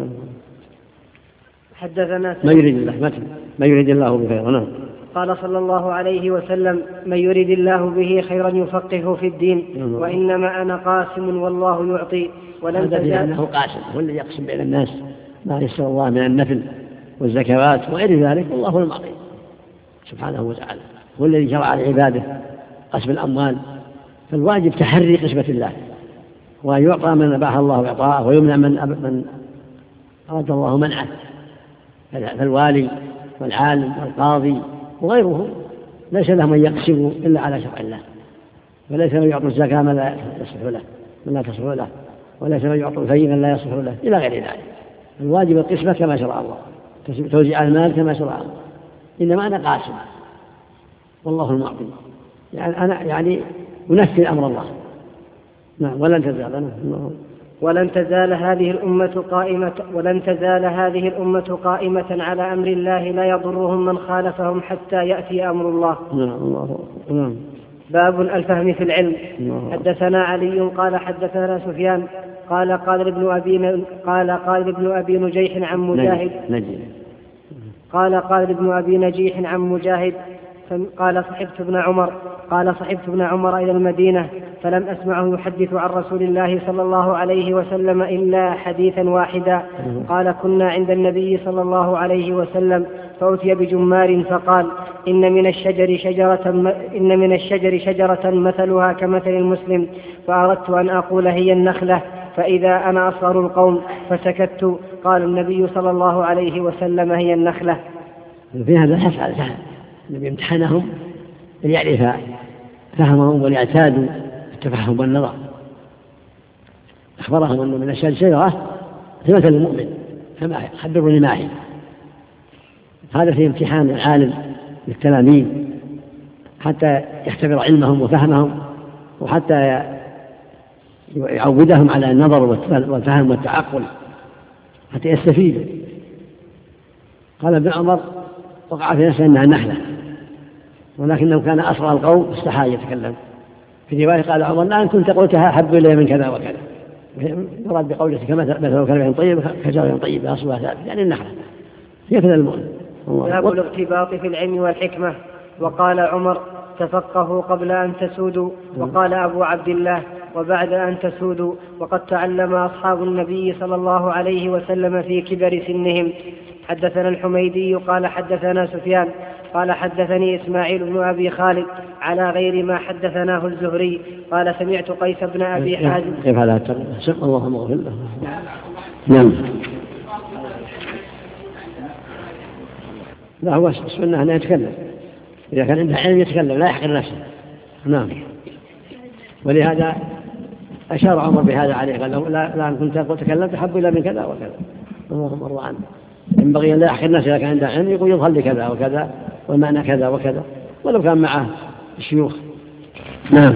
حدثنا ما يريد الله مثل ما يريد الله بخير. نعم. قال صلى الله عليه وسلم: من يريد الله به خيرا يفقهه في الدين، وإنما أنا قاسم والله يعطي، ولن تزال. أنه قاسم هو الذي يقسم بين الناس ما يسر الله من النفل والزكوات وغير ذلك، والله هو المعطي سبحانه وتعالى، هو الذي شرع لعباده قسم الأموال. فالواجب تحري قسمة الله، وأن يعطى من أباح الله إعطاءه ويمنع من من أراد الله منعه. فالوالي والعالم والقاضي وغيره ليس لهم أن يقسموا إلا على شرع الله، وليس من يعطوا الزكاة من لا يصلح له من لا تصلح له، وليس من يعطوا الفي من لا يصلح له، إلى غير ذلك. الواجب القسمة كما شرع الله، توزيع المال كما شرع الله. إنما أنا قاسم والله المعطي، يعني أنا يعني أنفذ أمر الله. نعم. ولن تزال أنا ولن تزال هذه الأمة قائمة ولن تزال هذه الأمة قائمة على أمر الله لا يضرهم من خالفهم حتى يأتي أمر الله. نعم. نعم. باب الفهم في العلم. نعم. حدثنا علي قال حدثنا سفيان قال قال ابن أبي قال قال ابن أبي نجيح عن مجاهد نجي. قال قال ابن أبي نجيح عن مجاهد: قال صحبت ابن عمر قال صحبت ابن عمر إلى المدينة فلم أسمعه يحدث عن رسول الله صلى الله عليه وسلم إلا حديثا واحدا. قال كنا عند النبي صلى الله عليه وسلم فأتي بجمار فقال إن من الشجر شجرة, إن من الشجر شجرة مثلها كمثل المسلم، فأردت أن أقول هي النخلة فإذا أنا أصغر القوم فسكت. قال النبي صلى الله عليه وسلم هي النخلة. في هذا الحث على الفهم، النبي امتحنهم ليعرف فهمهم وليعتادوا التفهم والنظر. أخبرهم أنه من الشجر شجرة مثل المؤمن فما خبروني ما هي. هذا في امتحان العالم للتلاميذ حتى يختبر علمهم وفهمهم، وحتى يعودهم على النظر والفهم والتعقل حتى يستفيدوا. قال ابن عمر وقع في نفسه أنها النخلة، ولكنه كان أصغر القوم استحى يتكلم. في رواية قال عمر لا إن كنت قلتها أحب إلي من كذا وكذا، يراد بقولته كمثل كلمة طيب كشجرة طيبة أصلها ثابت، يعني النخلة هي كذا المؤمن. باب الاغتباط في العلم والحكمة. وقال عمر تفقهوا قبل أن تسودوا. وقال أبو عبد الله وبعد أن تسودوا. وقد تعلم أصحاب النبي صلى الله عليه وسلم في كبر سنهم. حدثنا الحميدي قال حدثنا سفيان قال حدثني إسماعيل بن أبي خالد على غير ما حدثناه الزهري قال سمعت قيس بن أبي حازم. كيف هذا الترجمة؟ اللهم اغفر له. نعم. لا هو السنة أنه يتكلم، إذا كان عنده علم يتكلم لا يحقر نفسه. نعم. ولهذا أشار عمر بهذا عليه قال له لا, لا كنت تكلمت أحب إلا من كذا وكذا. اللهم ارضى عنه. ينبغي أن لا يحقر نفسه إذا كان عنده علم يقول يظهر لي كذا وكذا والمعنى كذا وكذا ولو كان معه الشيوخ. نعم.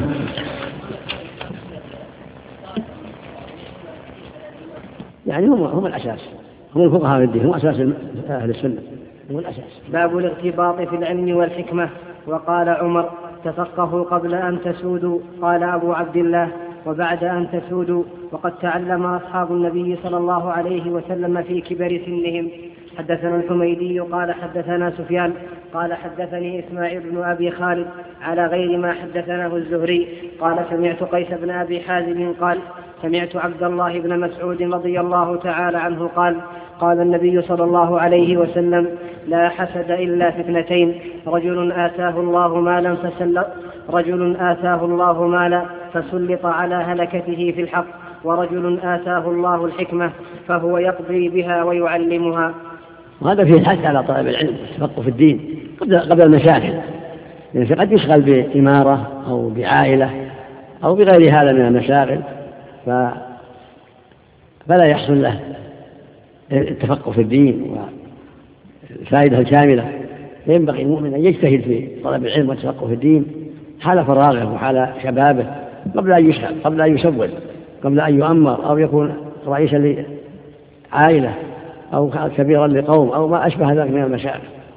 يعني هم هم الأساس، هم الفقهاء في الدين، هم أساس أهل السنة، هم الأساس. باب الاغتباط في العلم والحكمة. وقال عمر تفقهوا قبل أن تسودوا. قال أبو عبد الله وبعد أن تسودوا. وقد تعلم أصحاب النبي صلى الله عليه وسلم في كبر سنهم. حدثنا الحميدي قال حدثنا سفيان قال حدثني إسماعيل بن أبي خالد على غير ما حدثناه الزهري قال سمعت قيس بن أبي حازم قال سمعت عبد الله بن مسعود رضي الله تعالى عنه قال قال النبي صلى الله عليه وسلم لا حسد إلا في اثنتين رجل آتاه الله مالا فسلط رجل آتاه الله مالا فسلط على هلكته في الحق ورجل آتاه الله الحكمة فهو يقضي بها ويعلمها. وهذا فيه الحث على طلب العلم والتفقه في الدين قبل قبل المشاغل، يعني قد يشغل بإمارة أو بعائلة أو بغير هذا من المشاغل ف... فلا يحصل له التفقه في الدين والفائدة الكاملة. ينبغي المؤمن أن يجتهد في طلب العلم والتفقه في الدين حال فراغه وحال شبابه قبل أن يشغل، قبل أن يسول، قبل أن يؤمر أو يكون رئيسا لعائلة أو كبيرا لقوم أو ما أشبه ذلك من المشاغل.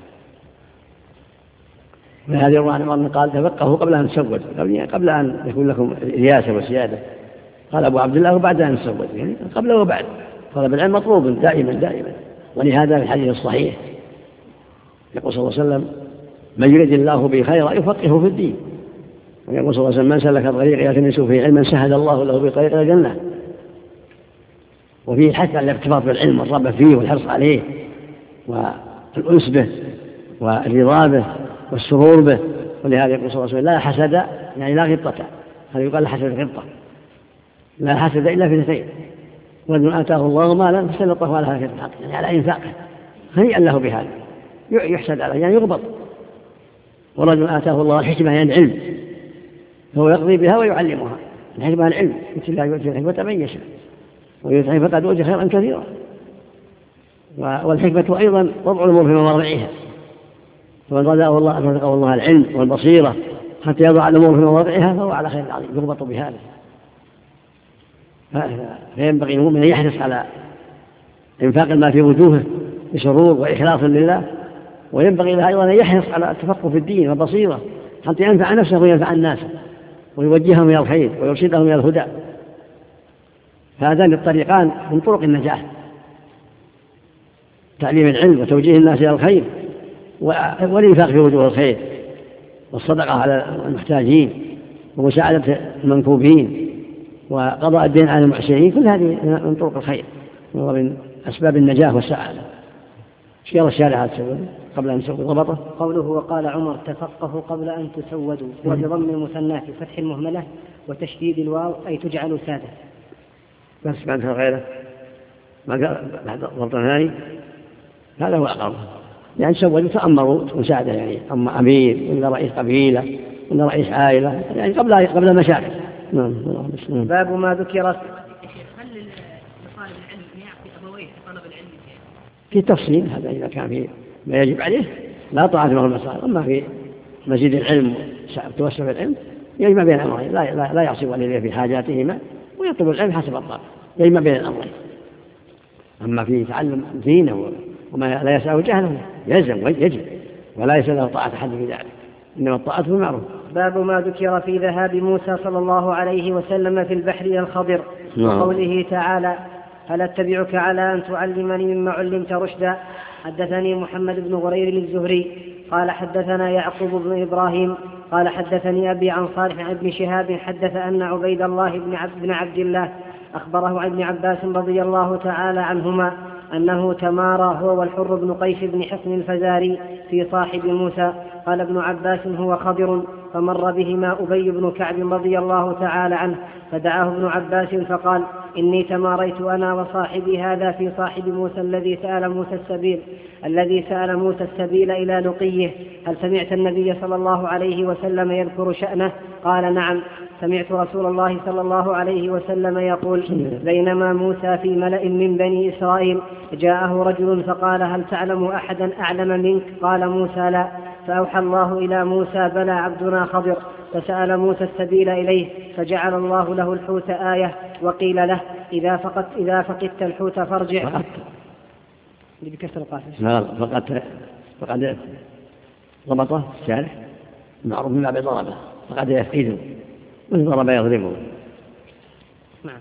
هذه الرواية قال تفقهوا قبل أن تسود، قبل أن يكون لكم رياسة وسيادة. قال أبو عبد الله وبعد أن تسود، يعني قبل وبعد. طلب العلم مطلوب دائما دائما. ولهذا في الحديث الصحيح يقول صلى الله عليه وسلم من يريد الله به خيرا يفقهه في الدين. ويقول صلى الله عليه وسلم من سلك طريق يلتمس فيه علما سهل الله له بطريق إلى الجنة. وفيه الحث على الارتباط بالعلم والرغبة فيه والحرص عليه والأنس به والرضا به والسرور به. ولهذا يقول صلى الله عليه وسلم لا حسد يعني لا غبطة، هذا يقال لا حسد غبطة، لا حسد إلا في اثنتين رجل آتاه الله مالا فسلطه على هلكة الحق يعني على إنفاقه هنيئا له بهذا يحسد عليه يعني يغبط. ورجل آتاه الله الحكمة يعني العلم فهو يقضي بها ويعلمها. الحكمة العلم مثل الله يؤتي الحكمة من يشاء ويؤتي فقد أوتي خيرا كثيرا. والحكمة أيضا وضع الأمور في مواضعها، فمن رزقه الله رزقه الله العلم والبصيرة حتى يضع الأمور في مواضعها فهو على خير عظيم يغبط بهذا. فينبغي المؤمن أن يحرص على إنفاق ما في وجوهه بسرور وإخلاص لله، وينبغي له أيضا أن يحرص على التفقه في الدين والبصيرة حتى ينفع نفسه وينفع الناس ويوجههم إلى الخير ويرشدهم إلى الهدى. فهذان الطريقان من طرق النجاح، تعليم العلم وتوجيه الناس إلى الخير والإنفاق في وجوه الخير والصدقة على المحتاجين ومساعدة المنكوبين وقضاء الدين على المحسنين، كل هذه من طرق الخير ومن أسباب النجاح والسعادة. ايش قال الشارع تسود قبل أن تسود ضبطه؟ قوله وقال عمر تفقهوا قبل أن تسودوا، وبضم المثنى في فتح المهملة وتشديد الواو أي تجعلوا سادة. بس بعد غيره ما قال بعد ضبط ثاني هذا هو أقرب، يعني سودوا تأمروا مساعدة، يعني أما أمير ولا رئيس قبيلة ولا رئيس عائلة، يعني قبل قبل المشاكل. نعم. باب ما ذكر. هل لطالب العلم أن يعطي أبويه طلب العلم في تفصيل؟ هذا إذا كان في ما يجب عليه لا طاعة له المصائر، أما في مزيد العلم توسع في العلم يجمع بين الأمرين، لا لا, لا يعصي والديه في حاجاتهما ويطلب العلم حسب الطاقة، يجمع بين الأمرين. أما في تعلم دينه وما لا يسعه جهله يلزم ويجب، ولا يسأله طاعة أحد في ذلك، إنما الطاعة بالمعروف. باب ما ذكر في ذهاب موسى صلى الله عليه وسلم في البحر إلى الخضر، وقوله تعالى هل أتبعك على أن تعلمني مما علمت رشدا. حدثني محمد بن غرير الزهري قال حدثنا يعقوب بن إبراهيم قال حدثني أبي عن صالح عن ابن شهاب حدث أن عبيد الله بن عبد الله أخبره عن ابن عباس رضي الله تعالى عنهما أنه تمارى هو والحر بن قيس بن حصن الفزاري في صاحب موسى. قال ابن عباس هو خضر، فمر بهما أبي بن كعب رضي الله تعالى عنه فدعاه ابن عباس فقال إني تماريت أنا وصاحبي هذا في صاحب موسى الذي سأل موسى السبيل الذي سأل موسى السبيل إلى لقيه، هل سمعت النبي صلى الله عليه وسلم يذكر شأنه؟ قال نعم، سمعت رسول الله صلى الله عليه وسلم يقول بينما موسى في ملأ من بني إسرائيل جاءه رجل فقال هل تعلم أحدا أعلم منك؟ قال موسى لا، فأوحى الله إلى موسى بلى عبدنا خضر، فسأل موسى السبيل إليه فجعل الله له الحوت آية، وقيل له إذا فقدت, إذا فقدت الحوت فارجع. اللي بكسر القافية لا فقد فقد ضبطه الشارح معروف من باب ضربه، فقد يفقده من ضرب يضربه. نعم.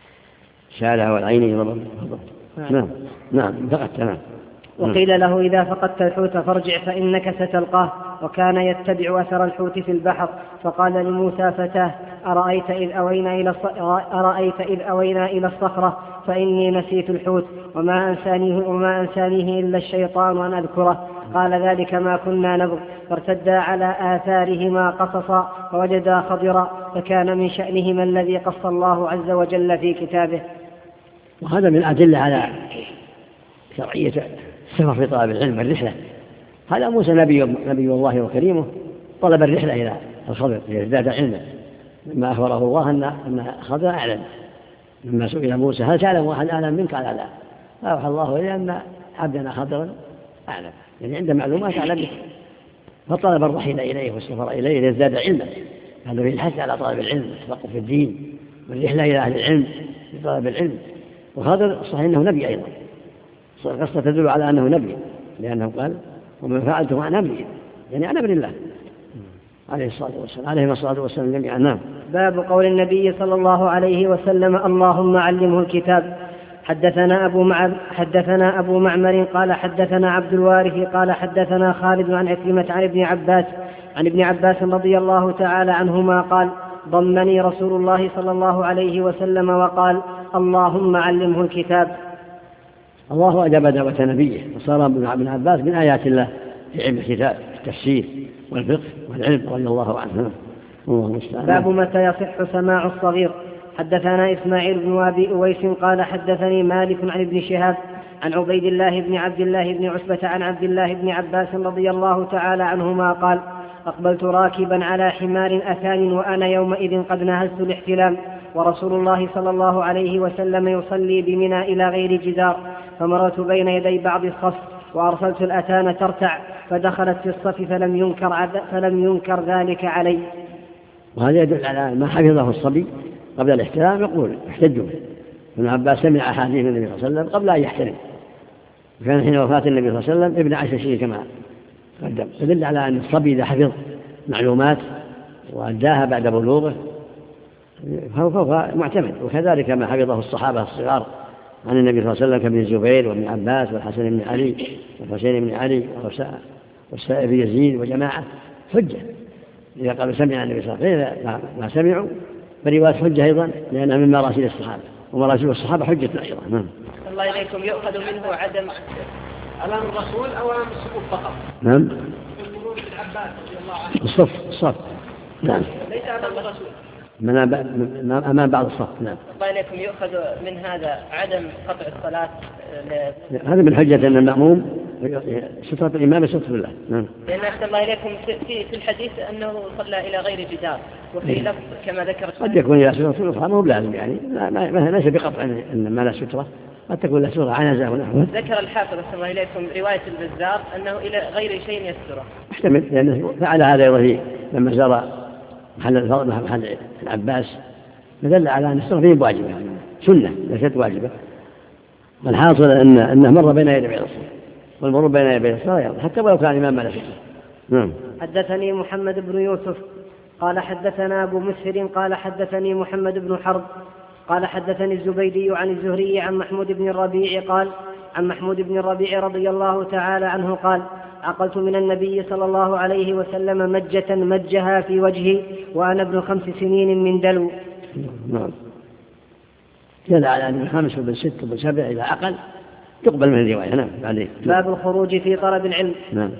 شارع والعين ضرب. نعم نعم فقد تمام. وقيل له إذا فقدت الحوت فارجع فإنك ستلقاه، وكان يتبع أثر الحوت في البحر. فقال لموسى فتاه أرأيت إذ أوينا إلى أرأيت إذ أوينا إلى الصخرة فإني نسيت الحوت وما أنسانيه, وما أنسانيه إلا الشيطان أن أذكره. قال ذلك ما كنا نبغ، فارتدا على آثارهما قصصا فوجدا خضرا، فكان من شأنهما الذي قص الله عز وجل في كتابه. وهذا من الأدلة على شرعية السفر في طلب العلم والرحلة. هذا موسى نبي, نبي الله وكريمه طلب الرحلة إلى الخضر ليزداد علما، مما أخبره الله أن, أن خضر أعلم. لما سئل موسى هل تعلم أحد أعلم منك؟ قال لا، فأوحى الله إليه أن عبدنا خضر أعلم، يعني عنده معلومات أعلم به، فطلب الرحيل إليه والسفر إليه ليزداد علما. هذا في الحث على طلب العلم والتفقه في الدين والرحلة إلى أهل العلم لطلب العلم. وخضر صحيح أنه نبي أيضا، القصة تدل على أنه نبي، لأنه قال ومن فعلته عن أمري، يعني أنا ابن الله عليه الصلاة والسلام عليه الصلاة والسلام جميعا. نعم. باب قول النبي صلى الله عليه وسلم اللهم علمه الكتاب. حدثنا أبو معمر حدثنا أبو معمر قال حدثنا عبد الوارث قال حدثنا خالد عن عكرمة عن ابن عباس عن ابن عباس رضي الله تعالى عنهما قال ضمني رسول الله صلى الله عليه وسلم وقال اللهم علمه الكتاب. الله أجاب دعوة نبيه، وصار ابن عباس من آيات الله في علم الكتاب التفسير والفقه والعلم رضي الله عنه. باب متى يصح سماع الصغير. حدثنا إسماعيل بن أبي أويس قال حدثني مالك عن ابن شهاب عن عبيد الله بن عبد الله بن عتبة عن عبد الله بن عباس رضي الله تعالى عنهما قال أقبلت راكبا على حمار أثان وأنا يومئذ قد نهزت الاحتلام، ورسول الله صلى الله عليه وسلم يصلي بمنى إلى غير جدار، فمررت بين يدي بعض الصف وأرسلت الأتان ترتع فدخلت في الصف فلم ينكر, فلم ينكر ذلك علي. وهذا يدل على ما حفظه الصبي قبل الاحتلام، يقول احتجوا. ابن عباس سمع أحاديث النبي صلى الله عليه وسلم قبل أن يحتلم، وكان حين وفاة النبي صلى الله عليه وسلم ابن عشر سنين كما قدم، يدل على أن الصبي إذا حفظ معلومات وأداها بعد بلوغه فهو معتمد. وكذلك ما حفظه الصحابة الصغار عن النبي صلى الله عليه وسلم كابن الزبير وابن عباس والحسن بن علي والحسين بن علي والسائب بن يزيد وجماعة حجة إذا قالوا سمع النبي صلى الله عليه وسلم، فإذا ما سمعوا فرواية حجة أيضا، لأنها من مراسيل الصحابة، ومراسيل الصحابة حجة أيضا. نعم. الله إليكم، يؤخذ منه عدم أمام الرسول أو أمام الصفوف فقط؟ نعم. والمرور بالعباس رضي الله عنه. الصف الصف. نعم. ليس أمام الرسول. من أمام بعض الصف. نعم. الله إليكم، يؤخذ من هذا عدم قطع الصلاة. هذا من حجة أن المأموم سترة الإمام سترة الله. نعم. لأن أحسن الله إليكم في في الحديث أنه صلى إلى غير جدار، وفي لفظ كما ذكر قد يكون إلى سترة الأخرى، ما هو بلازم يعني، ما ليس بقطع أن ما لا سترة، قد تكون له سترة عنزة ونحوه. ذكر الحافظ أحسن الله إليكم رواية البزار أنه إلى غير شيء يستره. احتمل، لأنه فعل هذا أيضا لما زار محل الفضل محل العباس، دل على أن السترة فيه واجبة، سنة ليست واجبة. والحاصل أن أنه مر بين يدي الصلاة، والمرور بين يدي الصلاة حتى ولو كان الإمام ما له سترة. نعم. حدثني محمد بن يوسف قال حدثنا أبو مسهر قال حدثني محمد بن حرب قال حدثني الزبيدي عن الزهري عن محمود بن الربيع قال عن محمود بن الربيع رضي الله تعالى عنه قال عقلت من النبي صلى الله عليه وسلم مجة مجها في وجهي وأنا ابن خمس سنين من دلو. نعم. جل على أن خمس وبن ست وبن سبع إذا عقل تقبل من الرواية. نعم. عليه. باب الخروج في طلب العلم. نعم.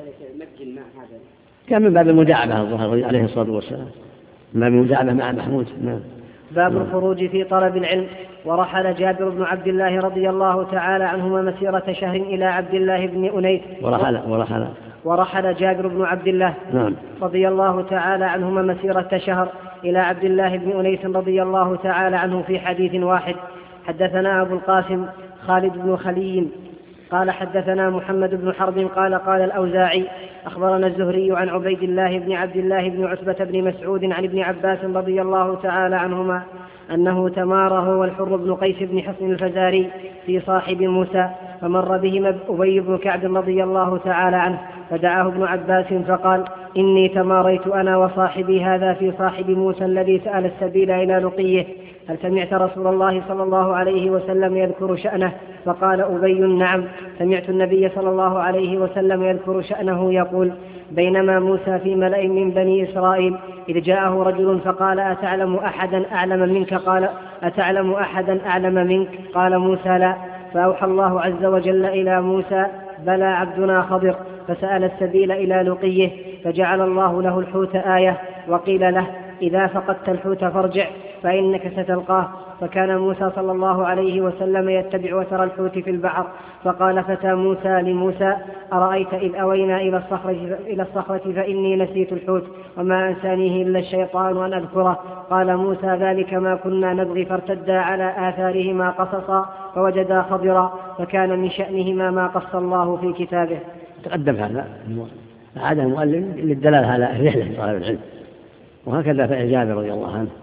كان من باب المداعبة الظهر عليه الصلاة والسلام، من باب المداعبة مع محمود. نعم. باب الخروج في طلب العلم. ورحل جابر بن عبد الله رضي الله تعالى عنهما مسيرة شهر إلى عبد الله بن أنيس. ورحل ورحل ورحل جابر بن عبد الله نعم. رضي الله تعالى عنهما مسيرة شهر إلى عبد الله بن أنيس رضي الله تعالى عنه في حديث واحد. حدثنا أبو القاسم خالد بن خلي قال حدثنا محمد بن حرب قال قال الأوزاعي أخبرنا الزهري عن عبيد الله بن عبد الله بن عتبة بن مسعود عن ابن عباس رضي الله تعالى عنهما أنه تمار هو والحر بن قيس بن حصن الفزاري في صاحب موسى، فمر بهما أبي بن كعب رضي الله تعالى عنه، فدعاه ابن عباس فقال إني تماريت أنا وصاحبي هذا في صاحب موسى الذي سأل السبيل إلى لقيه، هل سمعت رسول الله صلى الله عليه وسلم يذكر شأنه؟ فقال أبي نعم، سمعت النبي صلى الله عليه وسلم يذكر شأنه يقول بينما موسى في ملأ من بني إسرائيل إذ جاءه رجل فقال أتعلم أحدا أعلم منك؟ قال أتعلم أحدا أعلم منك؟ قال موسى لا. فأوحى الله عز وجل إلى موسى بلى عبدنا خضر، فسأل السبيل إلى لقيه، فجعل الله له الحوت آية، وقيل له إذا فقدت الحوت فارجع فإنك ستلقاه. فكان موسى صلى الله عليه وسلم يتبع وتر الحوت في البحر، فقال فتى موسى لموسى أرأيت إذ أوينا إلى الصخرة, إلى الصخرة فإني نسيت الحوت وما أنسانيه إلا الشيطان أن أذكره. قال موسى ذلك ما كنا نبغي، فارتدا على آثارهما قصصا فوجدا خضرا، فكان من شأنهما ما قص الله في كتابه. تقدم هذا عاد المؤلف للدلالة على الرحلة في طلب العلم، وهكذا فعل جابر رضي الله عنه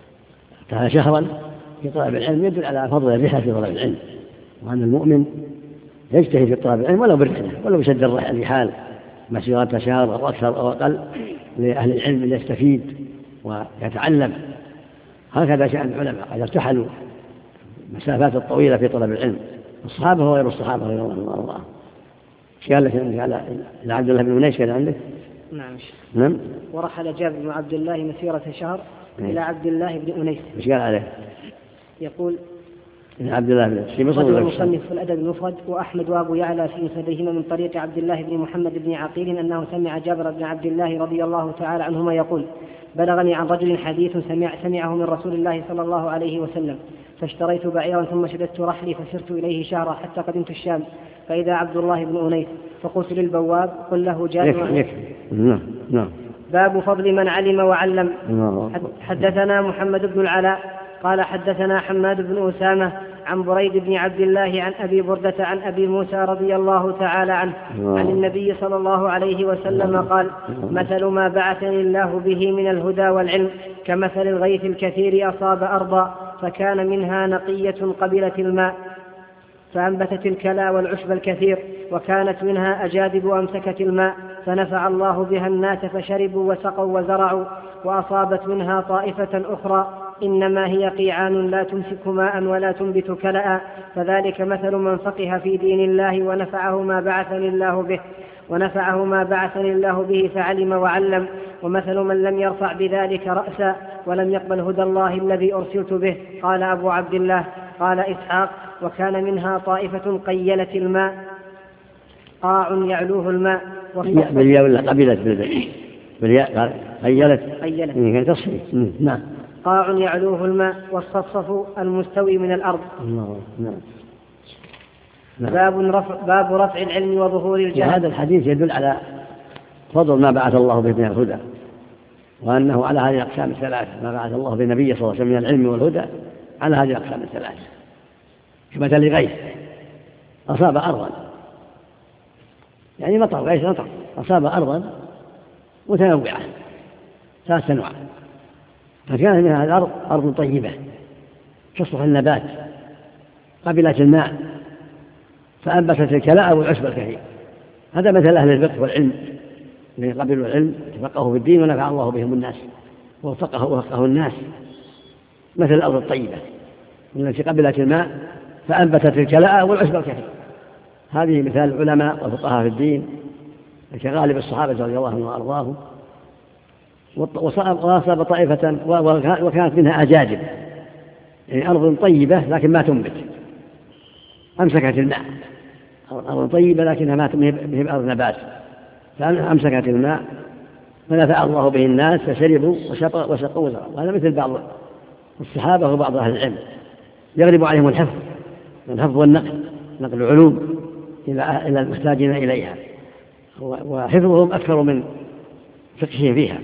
كان شهرا في طلب العلم يدل على فضل الرحلة في طلب العلم، وأن المؤمن يجتهد في طلب العلم ولو بالرحلة ولو بشد الرحال مسيرة شهر أو أكثر أو أقل لأهل العلم ليستفيد ويتعلم. هكذا شأن العلماء قد ارتحلوا مسافات الطويلة في طلب العلم، الصحابة وغير الصحابة رضي الله عنهم. قال لك على عبد الله بن أنيس كان عندك؟ نعم. نعم. ورحل جابر بن عبد الله مسيرة شهر إلى عبد الله بن أنيس. مش قال عليه؟ يقول عبد الله بن في مصر ولا المصنف في الأدب المفرد وأحمد وأبو يعلى في مسندهما من طريق عبد الله بن محمد بن عقيل أنه سمع جابر بن عبد الله رضي الله تعالى عنهما يقول بلغني عن رجل حديث سمع سمعه من رسول الله صلى الله عليه وسلم، فاشتريت بعيرا ثم شددت رحلي فسرت إليه شهرا حتى قدمت الشام، فإذا عبد الله بن أنيس، فقلت للبواب قل له جابر. نعم نعم. باب فضل من علم وعلم. حدثنا محمد بن العلاء قال حدثنا حماد بن أسامة عن بريد بن عبد الله عن أبي بردة عن أبي موسى رضي الله تعالى عنه عن النبي صلى الله عليه وسلم قال مثل ما بعثني الله به من الهدى والعلم كمثل الغيث الكثير أصاب أرضا فكان منها نقية قبلت الماء فأنبتت الكلى والعشب الكثير، وكانت منها أجادب أمسكت الماء فنفع الله بها الناس فشربوا وسقوا وزرعوا، وأصابت منها طائفة أخرى إنما هي قيعان لا تمسك ماء ولا تنبت كلأ، فذلك مثل من فقه في دين الله ونفعه ما بعثني الله به ونفعه ما بعثني الله به فعلم وعلم، ومثل من لم يرفع بذلك رأسا ولم يقبل هدى الله الذي أرسلت به. قال أبو عبد الله قال إسحاق: وكان منها طائفة قيلت الماء، قاع يعلوه الماء. بالياء ولا قبلت بالياء؟ قيلت قيلت تصحيح. نعم. قاع يعلوه الماء، والصفصف المستوي من الأرض. نعم. باب رفع, باب رفع العلم وظهور الجهل. هذا الحديث يدل على فضل ما بعث الله به من الهدى، وأنه على هذه الأقسام الثلاث، ما بعث الله بالنبي صلى الله عليه وسلم من العلم والهدى على هذه الأقسام الثلاث. كمثل غيث أصاب أرضا، يعني مطر، غيث مطر أصاب أرضا متنوعة ثلاث أنواع، فكانت منها الأرض أرض طيبة تصلح النبات، قبلت الماء فأنبتت الكلاء والعشب الكثير. هذا مثل أهل الفقه والعلم الذين قبلوا العلم تفقهوا في الدين ونفع الله بهم الناس ووفقه وفقه الناس، مثل الأرض الطيبة التي قبلت الماء فأنبتت الكلاء والعشب الكثير. هذه مثال العلماء والفقهاء في الدين كغالب الصحابة رضي الله عنهم وأرضاهم. وأصاب طائفة وكانت منها أجاجب، يعني أرض طيبة لكن ما تنبت، أمسكت الماء، أرض طيبة لكنها ما تنبت أرض نبات، فأمسكت الماء فنفع الله به الناس فشربوا وسقوا وزرعوا. هذا مثل بعض الصحابة وبعض أهل العلم يغلب عليهم الحفظ الحفظ والنقل، نقل العلوم إلى المحتاجين إليها، وحفظهم أكثر من فقههم فيها.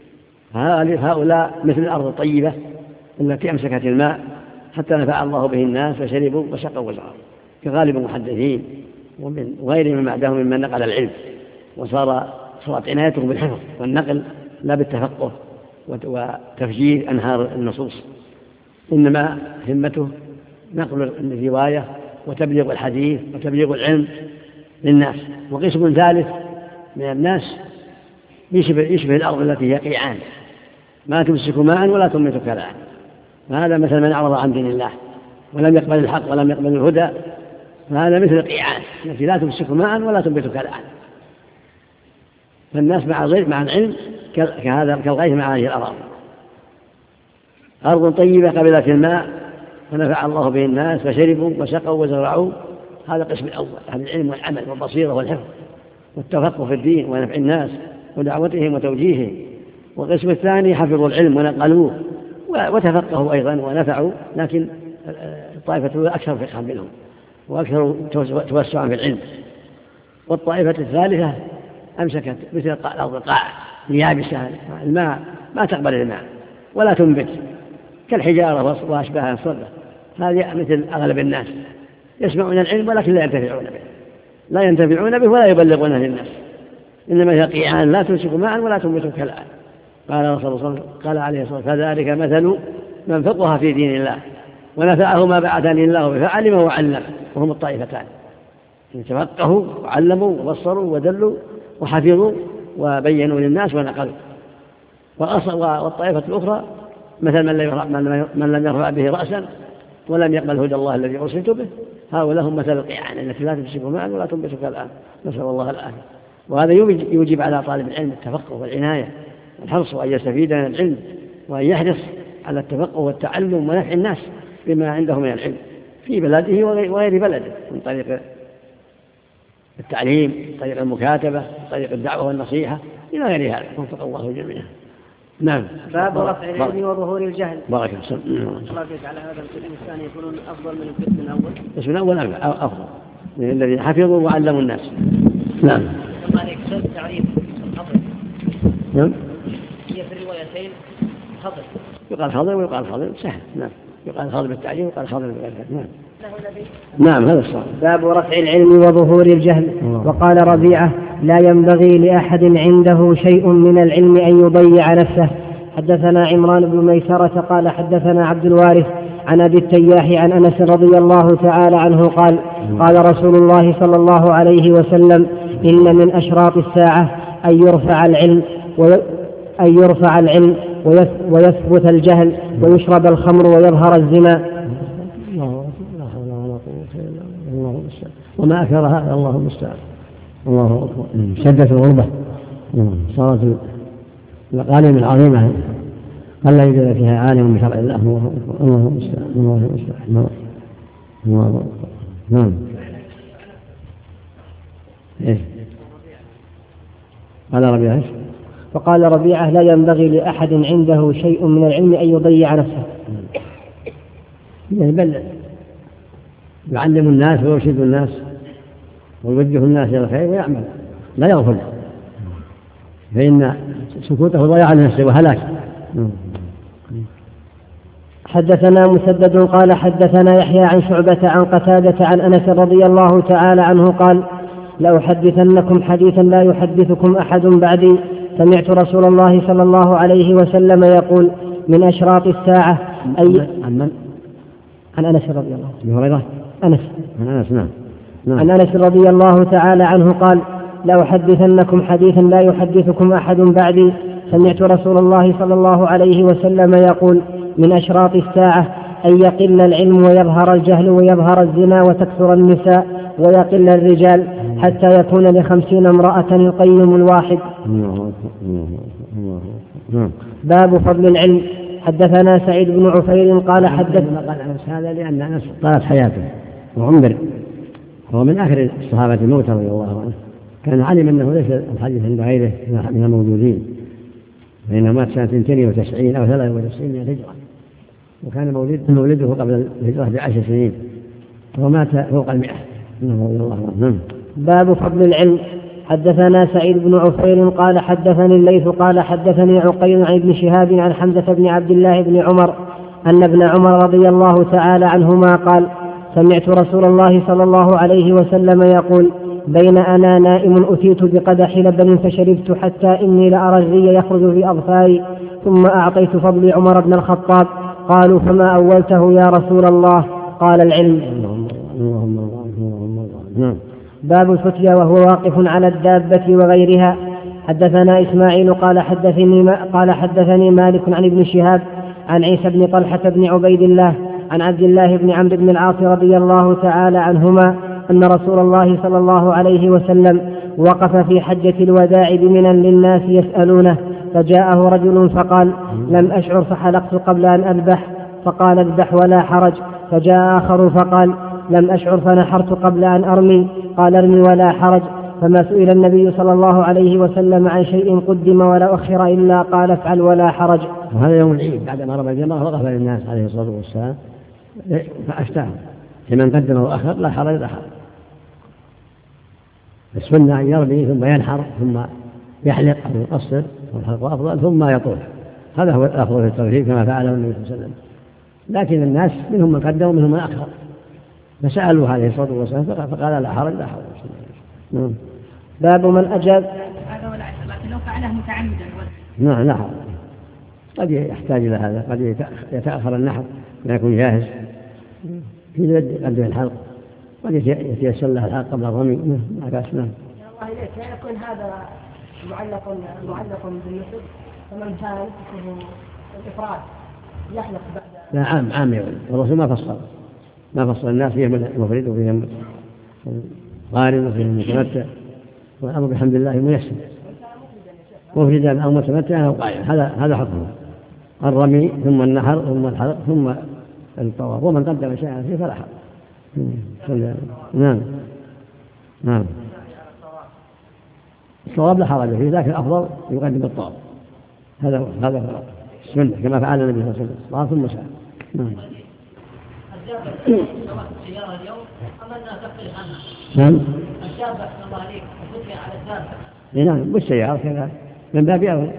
هؤلاء مثل الأرض الطيبة التي أمسكت الماء حتى نفع الله به الناس فشربوا وسقوا وزرعوا، كغالب المحدثين ومن غيرهم من بعدهم ممن نقل العلم، وصار صارت عنايتهم بالحفظ والنقل لا بالتفقه وتفجير أنهار النصوص، إنما همته نقل الرواية وتبليغ الحديث وتبليغ العلم للناس. وقسم ثالث من الناس يشبه, يشبه الأرض التي هي قيعان ما تمسك ماء ولا تنبت كلاء، فهذا مثل من أعرض عن دين الله ولم يقبل الحق ولم يقبل الهدى، فهذا مثل القيعان التي لا تمسك ماء ولا تنبت كلاء. فالناس مع مع العلم كهذا كالغيث مع هذه الأراضي، أرض طيبة قبلت الماء فنفع الله به الناس فشربوا وسقوا وزرعوا. هذا القسم الأول، أهل العلم والعمل والبصيرة والحفظ والتفقه في الدين ونفع الناس ودعوتهم وتوجيههم. والقسم الثاني حفظوا العلم ونقلوه وتفقهوا أيضا ونفعوا، لكن الطائفة أكثر فقها منهم وأكثر توسعا في العلم. والطائفة الثالثة أمسكت مثل الأرض القاع اليابسة، الماء ما تقبل الماء ولا تنبت كالحجارة وأشباهها الصلبة. هذه مثل أغلب الناس يسمعون العلم ولكن لا ينتفعون به لا ينتفعون به ولا يبلغونه للناس، إنما هي قيعان لا تمسك ماء ولا تنبت كلاء. قال رسول الله قال عليه الصلاة والسلام: فذلك مثل من فقه في دين الله ونفعه ما بعثني الله به فعلم وعلم. وهم الطائفتان، تفقهوا وعلموا وبصروا ودلوا وحفظوا وبينوا للناس ونقلوا. والطائفة الأخرى مثل من لم يرفع به رأسا ولم يقبل هدى الله الذي أرسلت به، هؤلاء هم مثل القيعان التي لا تمسك ماء ولا تنبت كلاء، نسأل الله العافية. وهذا يوجب على طالب العلم التفقه والعناية والحرص وأن يستفيد من العلم وأن يحرص على التفقه والتعلم ونفع الناس بما عنده من العلم في بلده وغير بلده، من طريق التعليم، طريق المكاتبة، طريق الدعوة والنصيحة إلى غير هذا. وفق الله جميعا. نعم. باب رفع العلم وظهور الجهل. بارك الله. الله فيك. على هذا القسم الثاني يقولون أفضل من القسم الأول. القسم الأول أفضل من الذين حفظوا وعلموا الناس. نعم. الله عليك سؤال تعريف الخطر. نعم. هي في الروايتين خطر. يقال خطر ويقال خطر سهل. نعم. يقال خطر بالتعليم ويقال خطر بالغير. نعم. نعم هذا الصحيح. باب رفع العلم وظهور الجهل. وقال ربيعة: لا ينبغي لأحد عنده شيء من العلم أن يضيع نفسه. حدثنا عمران بن ميسرة قال حدثنا عبد الوارث عن أبي التياح عن أنس رضي الله تعالى عنه قال: قال رسول الله صلى الله عليه وسلم: إن من أشراط الساعة أن يرفع العلم أن يرفع العلم ويثبت الجهل ويشرب الخمر ويظهر الزنا. وما أكثر هذا الله المستعان. الله أكبر. شدة الغربة صارت الأقاليم العظيمة قال لا يوجد فيها عالم بشرع الله. الله أكبر. الله المستعان. الله المستعان. الله أكبر. نعم. إيه قال ربيعة إيش؟ فقال ربيعة لا ينبغي لأحد عنده شيء من العلم أن يضيع نفسه. بل يعلم الناس ويرشد الناس ويوجه الناس إلى الخير ويعمل لا يغفل، فإن سكوته ضياع لنفسه وهلاك. حدثنا مسدد قال حدثنا يحيى عن شعبة عن قتادة عن أنس رضي الله تعالى عنه قال لأحدثنكم حديثا لا يحدثكم أحد بعدي سمعت رسول الله صلى الله عليه وسلم يقول من أشراط الساعة أي عن من؟ عن أنس رضي الله عنه. هريرة؟ أنس. عن أنس نعم. نعم. عن أنس رضي الله تعالى عنه قال لأحدثنكم حديثا لا يحدثكم أحد بعدي سمعت رسول الله صلى الله عليه وسلم يقول من أشراط الساعة أن يقل العلم ويظهر الجهل ويظهر الزنا وتكثر النساء ويقل الرجال حتى يكون لخمسين امرأة القيم الواحد. باب فضل العلم. حدثنا سعيد بن عفير قال حدثنا قال أنس هذا لأن أنس طالت حياته وعمر، هو من آخر الصحابة الموتى رضي الله عنه، كان علم أنه ليس الحديث عند غيره من الموجودين، فإنه مات سنة اثنتين وتسعين أو ثلاثة وتسعين من الهجرة، وكان مولد مولده قبل الهجرة بعشر سنين ومات فوق المئة رضي الله عنه. باب فضل العلم. حدثنا سعيد بن عفير قال حدثني الليث قال حدثني عقيل عن ابن شهاب عن حمزة بن عبد الله بن عمر أن ابن عمر رضي الله تعالى عنهما قال سمعت رسول الله صلى الله عليه وسلم يقول بين أنا نائم أتيت بقدح لبن فشربت حتى إني لأرى الري يخرج في أظفاري ثم أعطيت فضلي عمر بن الخطاب. قالوا فما أولته يا رسول الله؟ قال العلم. باب الفتيا وهو واقف على الدابة وغيرها. حدثنا إسماعيل قال حدثني, قال حدثني مالك عن ابن شهاب عن عيسى بن طلحة بن عبيد الله عن عبد الله بن عمرو بن العاص رضي الله تعالى عنهما أن رسول الله صلى الله عليه وسلم وقف في حجة الوداع بمنى للناس يسألونه، فجاءه رجل فقال لم أشعر فحلقت قبل أن أذبح، فقال اذبح ولا حرج. فجاء آخر فقال لم أشعر فنحرت قبل أن أرمي، قال ارمي ولا حرج. فما سئل النبي صلى الله عليه وسلم عن شيء قدم ولا أخر إلا قال افعل ولا حرج. وهذا يوم العيد بعدما رمى الجمرة وقف للناس عليه الصلاة والسلام فأفتاهم لمن قدم وأخر لا حرج لا حرج. السنة أن يرمي ثم ينحر ثم يحلق أو يقصر والحلق أفضل ثم يطوف، هذا هو الأفضل في التوحيد كما فعله النبي صلى الله عليه وسلم. لكن الناس منهم من قدم ومنهم من أخر، فسألوا عليه الصلاة والسلام فقال لا حرج لا حرج. نعم. باب من أجاب. هذا ولا لكن لو فعله متعمدا. نعم لا حرج، قد يحتاج إلى هذا، قد يتأخر النحر لا يكون جاهز في قدم الحلق، قد يتيسر له الحلق قبل الرمي. ما بأس. نعم. الله إليك لا يكون هذا معلق معلق بالنسب، فمن كان الإفراد يحلق بعد. لا عام عام يقول الرسول ما فصل ما فصل الناس فيهم المفرد وفيهم قارن وفيهم متمتع، والأمر بحمد الله ميسر، مفردا أو متمتعا أو قارن، هذا هذا حكمه، الرمي ثم النحر ثم الحلق ثم الطواف، ومن قدم شيئا فيه فلا حرج. نعم نعم. الصواب لا حرج فيه، لكن الأفضل يقدم الطواف، هذا هذا السنة كما فعل النبي صلى الله عليه وسلم، طواف ثم سعى. نعم. السيارة اليوم أما أنها تختلف عنها. نعم. الدابة أحسن الله عليك الفتية على الدابة. نعم والسيارة كذا من باب أول.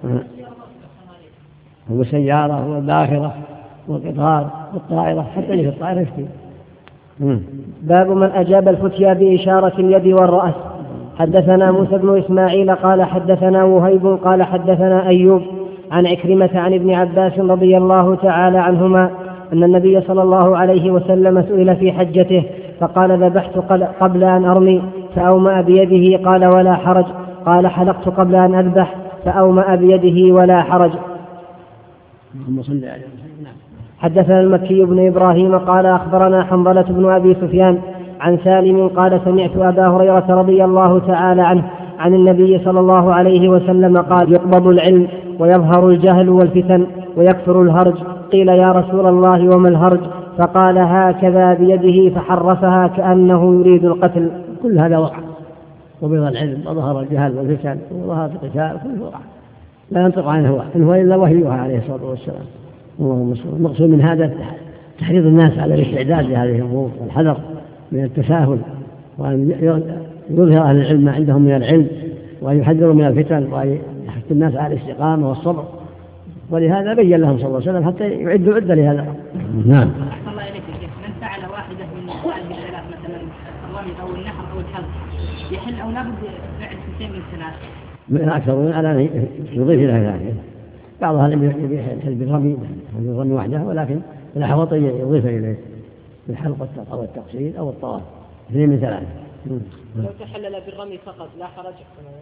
هو السيارة والباخرة والقطار والطائرة، حتى اللي في الطائرة يفتي. باب من أجاب الفتيا بإشارة اليد والرأس. حدثنا موسى بن إسماعيل قال حدثنا وهيب قال حدثنا أيوب عن عكرمة عن ابن عباس رضي الله تعالى عنهما أن النبي صلى الله عليه وسلم سئل في حجته فقال ذبحت قبل أن أرمي، فأومأ بيده قال ولا حرج، قال حلقت قبل أن أذبح فأومأ بيده ولا حرج. اللهم صل على محمد. نعم. حدثنا المكي بن إبراهيم قال أخبرنا حنظلة بن أبي سفيان عن سالم قال سمعت أبا هريرة رضي الله تعالى عنه عن النبي صلى الله عليه وسلم قال يقبض العلم ويظهر الجهل والفتن ويكثر الهرج. قيل يا رسول الله وما الهرج؟ فقال هكذا بيده فحرفها كأنه يريد القتل. كل هذا وقع، وبيض العلم وظهر الجهل والفتن وظهر القتال، كل وقع لا ينطق عنه هو إن هو إلا وحيها عليه الصلاة والسلام. اللهم صل. المقصود من هذا تحريض الناس على الاستعداد لهذه الأمور والحذر من التساهل، وأن يظهر أهل العلم ما عندهم من العلم، وأن يحذروا من الفتن، وأن يحث الناس على الاستقامة والصبر. ولهذا بين لهم صلى الله عليه وسلم حتى يعدوا عدة لهذا. نعم. أحسن الله إليك شيخ، من فعل واحدة من هذه الثلاث مثلا الرمي أو النحر أو الحلق يحل أو لابد فعل شيء من الثلاث؟ من أكثر على أن يضيف إلى ذلك. بعضها لم يبيح بالرمي بالرمي وحده، ولكن الأحوط يضيف إليه بالحلق أو التقصير أو الطواف، اثنين من ثلاثة. لو تحلل بالرمي فقط لا حرج؟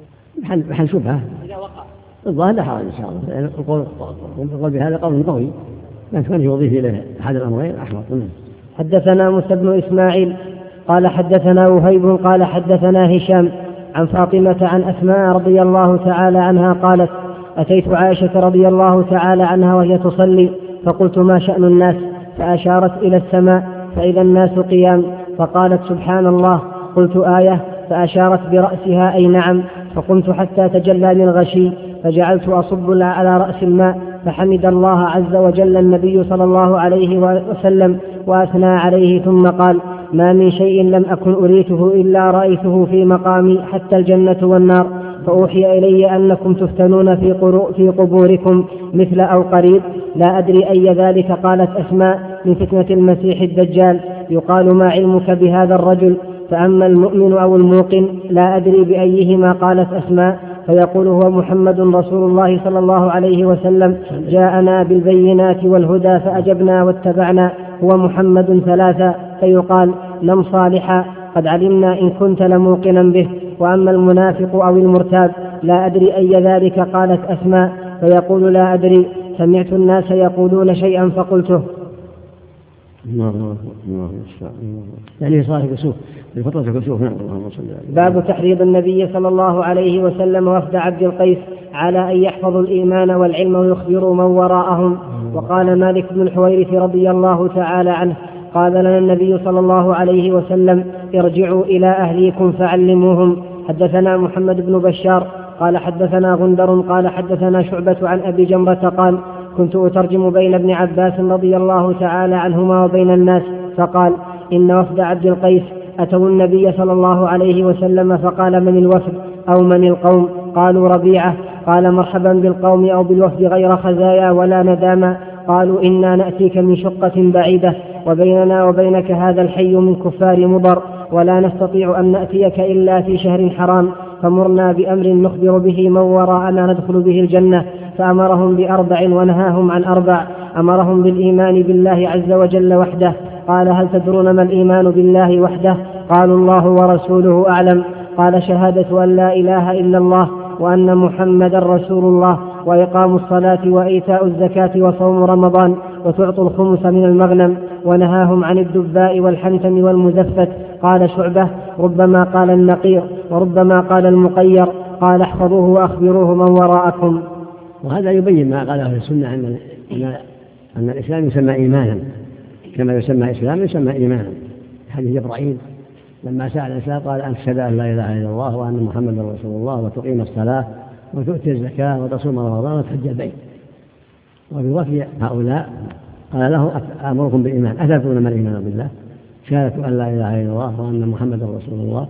محل شبهة إذا وقع الظاهر لا حرج إن شاء الله. القول القول بهذا قول قوي، لكن يضيف إليه أحد الأمرين أحوط. حدثنا موسى بن إسماعيل قال حدثنا وهيب قال حدثنا هشام عن فاطمة عن أسماء رضي الله تعالى عنها قالت أتيت عائشة رضي الله تعالى عنها وهي تصلي فقلت ما شأن الناس؟ فأشارت إلى السماء فإذا الناس قيام، فقالت سبحان الله. قلت آية؟ فأشارت برأسها أي نعم. فقمت حتى تجلى من غشي فجعلت أصب على رأس الماء، فحمد الله عز وجل النبي صلى الله عليه وسلم وأثنى عليه، ثم قال ما من شيء لم أكن أريته إلا رأيته في مقامي حتى الجنة والنار، فأوحي إلي أنكم تفتنون في قبوركم مثل أو قريب، لا أدري أي ذلك. قالت أسماء من فتنة المسيح الدجال، يقال ما علمك بهذا الرجل؟ فأما المؤمن أو الموقن لا أدري بأيهما. قالت أسماء فيقول هو محمد رسول الله صلى الله عليه وسلم جاءنا بالبينات والهدى فأجبنا واتبعنا، هو محمد ثلاثة. فيقال نم صالحا قد علمنا إن كنت لموقنا به. وأما المنافق أو المرتاب لا أدري أي ذلك. قالت أسماء فيقول لا أدري، سمعت الناس يقولون شيئا فقلته. يعني صلاة الكسوف في فترة الكسوف. نعم. باب تحريض النبي صلى الله عليه وسلم وفد عبد القيس على أن يحفظوا الإيمان والعلم ويخبروا من وراءهم. وقال مالك بن الحويرث رضي الله تعالى عنه قال لنا النبي صلى الله عليه وسلم ارجعوا إلى أهليكم فعلموهم. حدثنا محمد بن بشار قال حدثنا غندر قال حدثنا شعبة عن أبي جمرة قال كنت أترجم بين ابن عباس رضي الله تعالى عنهما وبين الناس، فقال إن وفد عبد القيس أتوا النبي صلى الله عليه وسلم فقال من الوفد أو من القوم؟ قالوا ربيعة. قال مرحبا بالقوم أو بالوفد غير خزايا ولا ندامة. قالوا إنا نأتيك من شقة بعيدة وبيننا وبينك هذا الحي من كفار مضر، ولا نستطيع أن نأتيك إلا في شهر حرام، فمرنا بأمر نخبر به من وراءنا ندخل به الجنة. فأمرهم بأربع ونهاهم عن أربع. أمرهم بالإيمان بالله عز وجل وحده. قال هل تدرون ما الإيمان بالله وحده؟ قالوا الله ورسوله أعلم. قال شهادة أن لا إله إلا الله وأن محمدا رسول الله، وإقام الصلاة وإيتاء الزكاة وصوم رمضان وتعطوا الخمس من المغنم. ونهاهم عن الدباء والحنتم والمزفت. قال شعبة ربما قال النقير وربما قال المقير. قال احفظوه وأخبروه من وراءكم. وهذا يبين ما قاله في السنة أن, أن الإسلام يسمى إيمانا كما يسمى إسلام يسمى إيمانا. حديث جبرائيل لما سأل الإسلام قال أن تشهد أن لا إله إلا الله وأن محمدا رسول الله وتقيم الصلاة وتؤتي الزكاة وتصوم رمضان وتحج البيت. وبوفي هؤلاء قال له أمركم بالإيمان أتدرون ما الإيمان بالله؟ شهادة أن لا إله إلا الله وأن محمدا رسول الله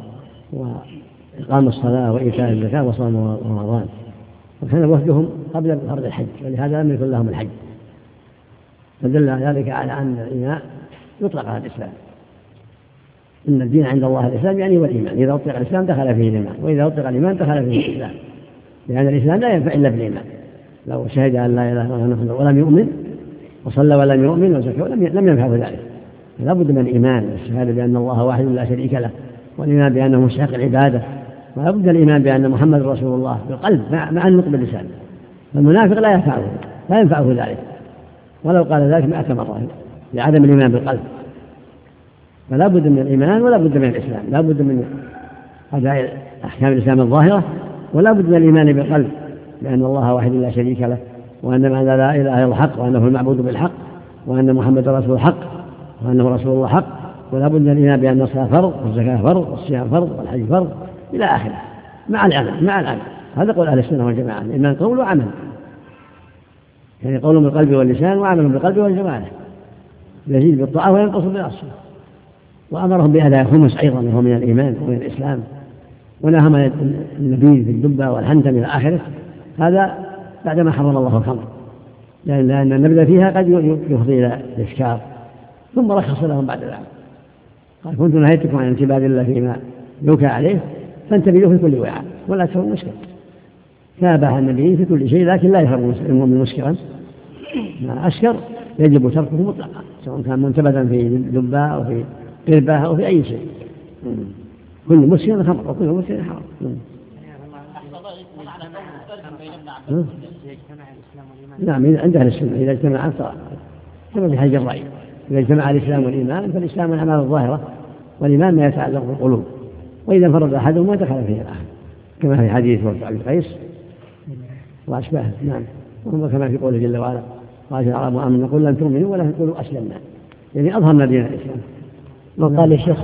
وإقام الصلاة وإيتاء الزكاة وصوم رمضان. وكان وفدهم قبل فرض الحج، ولهذا لم يكن لهم الحج. فدل ذلك على أن الإيمان يطلق على الإسلام. إن الدين عند الله الإسلام يعني والإيمان، إذا أطلق الإسلام دخل فيه الإيمان، وإذا أطلق الإيمان دخل فيه الإسلام، لأن الإسلام لا ينفع إلا بالإيمان. لو شهد أن لا إله إلا الله ولم يؤمن وصلى ولم يؤمن وزكى لم ينفعه ذلك. لا بد من الإيمان والشهادة بأن الله واحد لا شريك له، والإيمان بأنه مستحق العبادة، ولا بد الإيمان بأن محمد رسول الله بالقلب مع النطق باللسان. فالمنافق لا ينفعه لا ينفعه ذلك، ولو قال ذلك مئة مرة لعدم الإيمان بالقلب. فلا بد من الإيمان ولا بد من الإسلام، لا بد من أداء أحكام الإسلام الظاهرة ولا بد من الإيمان بالقلب لأن الله واحد لا شريك له، وأن معنى لا إله إلا الحق، وأنه المعبود بالحق، وأن محمد رسول الحق، وأنه رسول الله حق. ولا بد من الإيمان بأن الصلاة فرض والزكاة فرض والصيام فرض والحج فرض إلى آخره مع العمل مع العمل. هذا قول أهل السنة والجماعة، الإيمان قول وعمل، يعني قول بالقلب واللسان وعمل بالقلب والجماعة، يزيد بالطاعة وينقص بالعصية. وأمرهم بأداء الخمس أيضا وهو من الإيمان ومن الإسلام، ونهى من النبيذ في الدبة والحنتم إلى آخره، هذا بعدما حرم الله الخمر، لأن النبذ فيها قد يفضي إلى الإسكار، ثم رخص لهم بعد ذلك قال كنت نهيتكم عن انتباه الله فيما يوكى عليه فانتبهوا في كل وعاء ولا تكونوا مسكرا. تابع النبي في كل شيء لكن لا يشرب المؤمن مسكرا، ما أسكر يجب تركه مطلقا سواء كان منتبذا في دبة أو في قربة أو في أي شيء. كل مسكر خمر وكل مسكر حرام. نعم عند أهل السنة إذا اجتمع صار كما في حج الرأي، إذا اجتمع الإسلام والإيمان فالإسلام الأعمال الظاهرة والإيمان ما يتعلق بالقلوب، وإذا انفرد أحدهما دخل فيه الآخر كما في حديث مرفوع بن قيس وأشباهه. نعم، وكما في قوله جل وعلا قال العرب آمنا قل لم تؤمنوا ولكن قولوا أسلمنا، يعني أظهرنا دين الإسلام. وقال الشيخ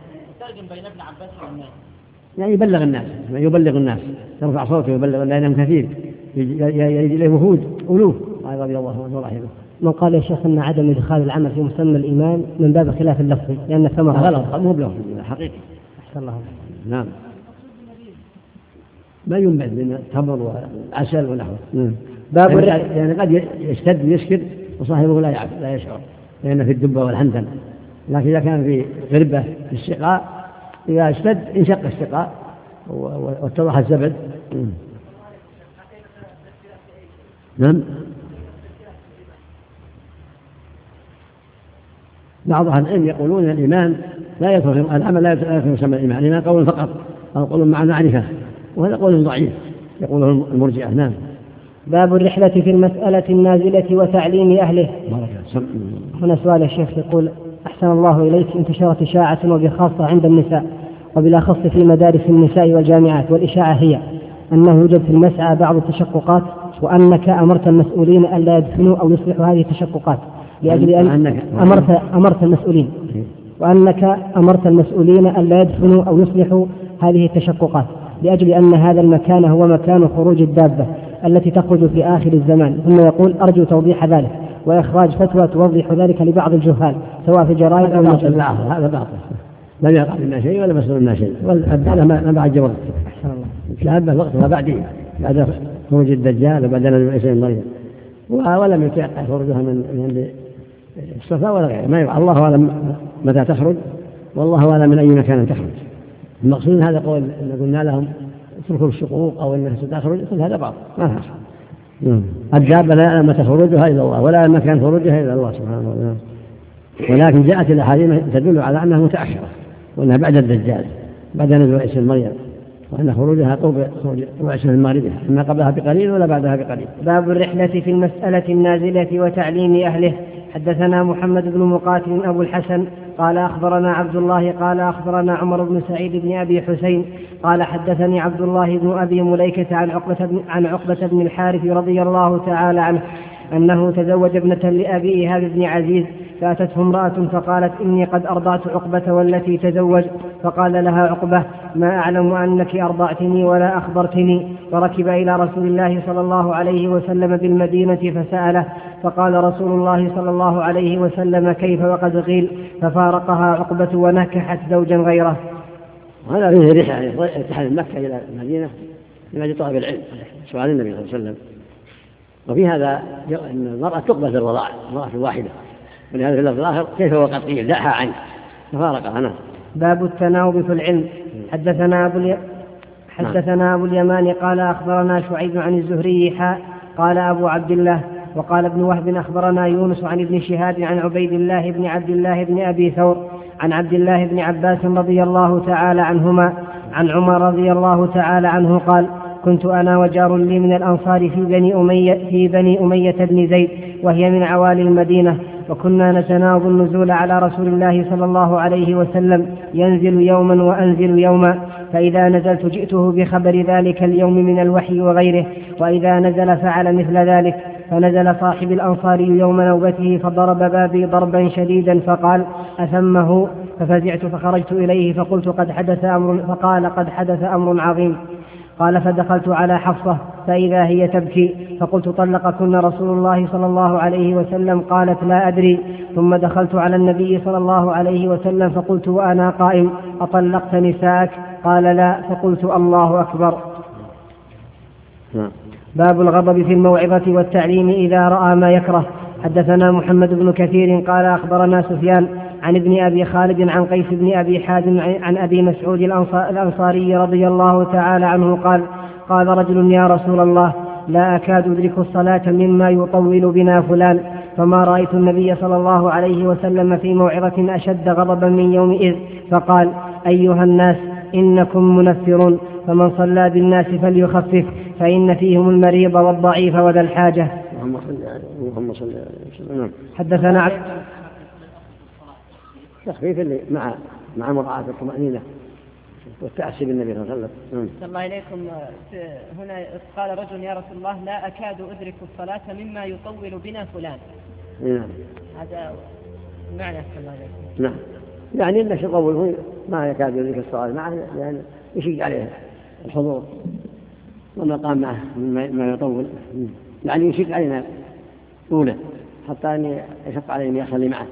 يعني يبلغ الناس يبلغ الناس يرفع صوته يبلغ لأنهم كثير يريد إليه وفود ألوف رضي الله عنه ورحمه. من قال يا شيخ أن عدم إدخال العمل في مسمى الإيمان من باب خلاف اللفظ لأن الثمرة غلط مو بلفظ حقيقي. أحسن الله. نعم ما ينبذ من التمر والعسل ونحوه. باب يعني, يعني قد يشتد ويسكر وصاحبه لا يعرف لا يشعر لأن في الدبة والحنتم، لكن إذا كان في غربة في السقاء إذا اشتد انشق السقاء واتضح الزبد. نعم بعض أهل العلم يقولون الإيمان لا يدخل العمل لا يدخل مسمى الإيمان، الإيمان قول فقط أو قول مع معرفة، وهذا قول ضعيف يقوله المرجئة. نعم. باب الرحلة في المسألة النازلة وتعليم أهله. هنا سؤال الشيخ يقول أحسن الله إليك، انتشرت إشاعة وبخاصة عند النساء وبالأخص في مدارس النساء والجامعات، والإشاعة هي أنه يوجد في المسعى بعض التشققات وأنك أمرت المسؤولين ألا يدفنوا أو يصلحوا هذه التشققات لأجل أن أمرت, أمرت المسؤولين وأنك أمرت المسؤولين ألا يدفنوا أو يصلحوا هذه التشققات لأجل أن هذا المكان هو مكان خروج الدابة التي تخرج في آخر الزمان. ثم يقول أرجو توضيح ذلك وإخراج فتوى توضح ذلك لبعض الجهال سواء في جرائد أو مجلات. هذا باطل، لم يقع منا شيء ولا مسؤول منا شيء، والأبدال ما بعد وقت. أحسن الله. الكلام وقتها بعدين بعد خروج الدجال وبعد نزول عيسى بن مريم، ولم يتيقع خروجها من الصفا ولا غيره. ما الله أعلم متى تخرج والله أعلم من أي مكان تخرج. المقصود هذا قول إن قلنا لهم اتركوا الشقوق أو أنها ستخرج، هذا بعض ما حصل. الدابة لا يعلم متى خروجها إلا الله ولا مكان خروجها إلا الله سبحانه وتعالى، ولكن جاءت الأحاديث تدل على أنها متأخرة وأنها بعد الدجال بعد نزول عيسى بن مريم، وأن خروجها قرب خروج عيسى بن مريم، إما قبلها بقليل ولا بعدها بقليل. باب الرحلة في المسألة النازلة وتعليم أهله. حدثنا محمد بن مقاتل أبو الحسن قال أخبرنا عبد الله قال أخبرنا عمر بن سعيد بن أبي حسين قال حدثني عبد الله بن أبي مليكة عن عقبة بن, عن عقبة بن الحارث رضي الله تعالى عنه أنه تزوج ابنة لأبي إيهاب بن عزيز، فأتته امرأة فقالت إني قد أرضعت عقبة والتي تزوج، فقال لها عقبة ما أعلم أنك أرضعتني ولا أخبرتني، فركب إلى رسول الله صلى الله عليه وسلم بالمدينة فسأله، فقال رسول الله صلى الله عليه وسلم كيف وقد قيل، ففارقها عقبة ونكحت زوجا غيره. هذا فيه رحلة ارتحال من مكة إلى المدينة لما طلب العلم سؤال النبي صلى الله عليه وسلم، وفي هذا أن المرأة تقبل في الرضاعة المرأة الواحدة، ولهذا في اللفظ الآخر كيف وقد قيل دعها عنك ففارقها. نعم. باب التناوب في العلم. حدثنا أبو الي... حدثنا أبو اليمان قال أخبرنا شعيب عن الزهري حاء قال أبو عبد الله وقال ابن وهب أخبرنا يونس عن ابن شهاب عن عبيد الله بن عبد الله بن أبي ثور عن عبد الله بن عباس رضي الله تعالى عنهما عن عمر رضي الله تعالى عنه قال وكنت أنا وجار لي من الأنصار في بني أمية, في بني أمية بن زيد وهي من عوالي المدينة، وكنا نتناوب النزول على رسول الله صلى الله عليه وسلم، ينزل يوما وأنزل يوما، فإذا نزلت جئته بخبر ذلك اليوم من الوحي وغيره، وإذا نزل فعل مثل ذلك. فنزل صاحب الأنصاري يوم نوبته فضرب بابي ضربا شديدا فقال: أثمه؟ ففزعت فخرجت إليه فقلت قد حدث أمر، فقال: قد حدث أمر عظيم. قال: فدخلت على حفصة فإذا هي تبكي، فقلت: طلقكن رسول الله صلى الله عليه وسلم؟ قالت: لا أدري. ثم دخلت على النبي صلى الله عليه وسلم فقلت وأنا قائم: أطلقت نساءك؟ قال: لا. فقلت: الله أكبر. باب الغضب في الموعظة والتعليم إذا رأى ما يكره. حدثنا محمد بن كثير قال أخبرنا سفيان عن ابن أبي خالد عن قيس بن أبي حازم عن أبي مسعود الأنصاري رضي الله تعالى عنه قال: قال رجل: يا رسول الله، لا أكاد أدرك الصلاة مما يطول بنا فلان. فما رأيت النبي صلى الله عليه وسلم في موعظة أشد غضبا من يومئذ، فقال: أيها الناس، إنكم منفرون، فمن صلى بالناس فليخفف، فإن فيهم المريض والضعيف وذا الحاجة. اللهم صل على وسلم. حدثنا عبد تخفيف اللي مع مع مراعاة الطمأنينة والتأسي بالنبي صلى الله عليه وسلم. الله إليكم. هنا قال رجل: يا رسول الله، لا أكاد أدرك الصلاة مما يطول بنا فلان. نعم. هذا معنى الله إليكم. نعم. يعني إنه يطول ما يكاد يدرك الصلاة معه، يعني يشيق عليه الحضور وما قام معه ما يطول، يعني يشيق علينا طوله حتى أن يشق عليه أن يصلي معه.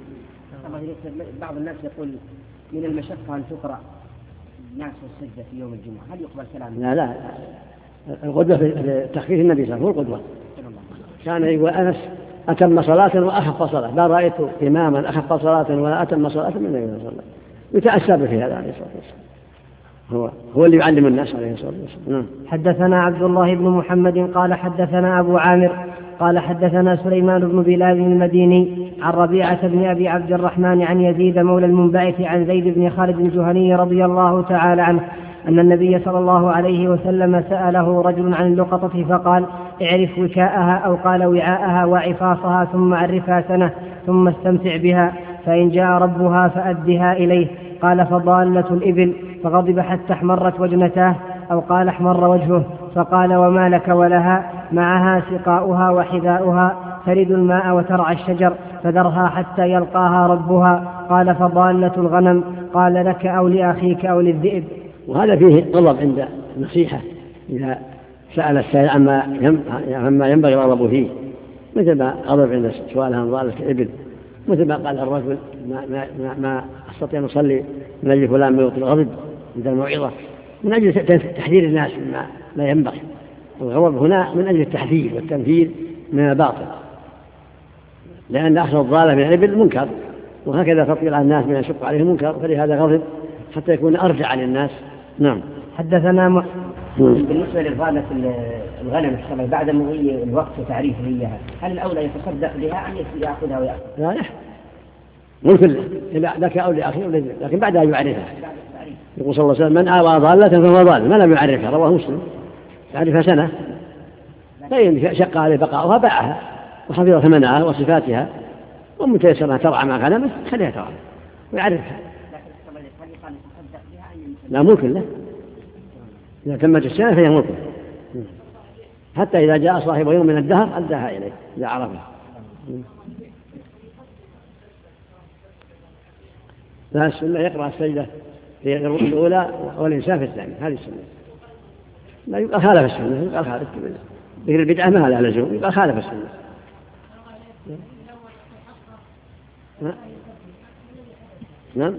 بعض الناس يقول من المشقة أن تقرأ الناس والسجدة في يوم الجمعة، هل يقبل كلام؟ لا لا، القدوة في تخفيف النبي صلى الله عليه وسلم هو القدوة. كان يقول: أنس أتم صلاة وأخف صلاة، لا رأيت إماما أخف صلاة ولا أتم صلاة من النبي صلى الله عليه وسلم. يتأسى في هذا عليه الصلاة والسلام، هو هو اللي يعلم الناس عليه الصلاة والسلام. حدثنا عبد الله بن محمد قال حدثنا أبو عامر قال حدثنا سليمان بن بلال المديني عن ربيعة بن أبي عبد الرحمن عن يزيد مولى المنبعث عن زيد بن خالد الجهني رضي الله تعالى عنه أن النبي صلى الله عليه وسلم سأله رجل عن اللقطة فقال: اعرف وكاءها، أو قال وعاءها وعفاصها، ثم عرفها سنة ثم استمتع بها، فإن جاء ربها فأدها إليه. قال: فضالة الإبل، فغضب حتى احمرت وجنتاه، أو قال احمر وجهه، فقال: وما لك ولها؟ معها سقاؤها وحذاؤها، ترد الماء وترعى الشجر، فذرها حتى يلقاها ربها. قال: فضالة الغنم. قال: لك أو لأخيك أو للذئب. وهذا فيه غضب عند النصيحة إذا سأل السائل عما ينبغي الغضب فيه، مثل ما غضب عند سؤالها عن ضالة الإبل، مثل ما قال الرجل: ما, ما, ما, ما أستطيع أن أصلي من أجل فلان ما يطلق غضب عند الموعظة، من أجل تحذير الناس مما لا ينبغي. والغضب هنا من أجل التحذير والتنفير من الباطل، لأن أخذ الضالة من الإبل منكر، وهكذا تطيل على الناس من يشق عليهم منكر، فلهذا غضب حتى يكون أرجع للناس. نعم. حدثنا م... بالنسبة للضالة الغنم الشرعي بعد مضي الوقت وتعريف إياها، هل الأولى يتصدق بها أم يأخذها ويأخذ؟ لا لا، ممكن لك أو لأخي، لكن بعدها يعرفها. يقول صلى الله عليه وسلم: من آوى ضالة فهو ضال، ما لم يعرفها، رواه مسلم. يعرفها سنة، فإن شق عليه بقاؤها باعها وحفظ ثمنها وصفاتها، ومتيسرها ترعى مع غنمه خليها ترعى ويعرفها. لا ممكن له، إذا تمت السنة فهي ممكن، حتى إذا جاء صاحب يوم من الدهر أداها إليه إذا عرفها. لا، السنة يقرأ السجدة في الأولى والإنسان في الثانية، هذه السنة. لا يبقى خالف السنة، يبقى خالف ذكر البدعة ما لها لزوم، يبقى خالف السنة. نعم.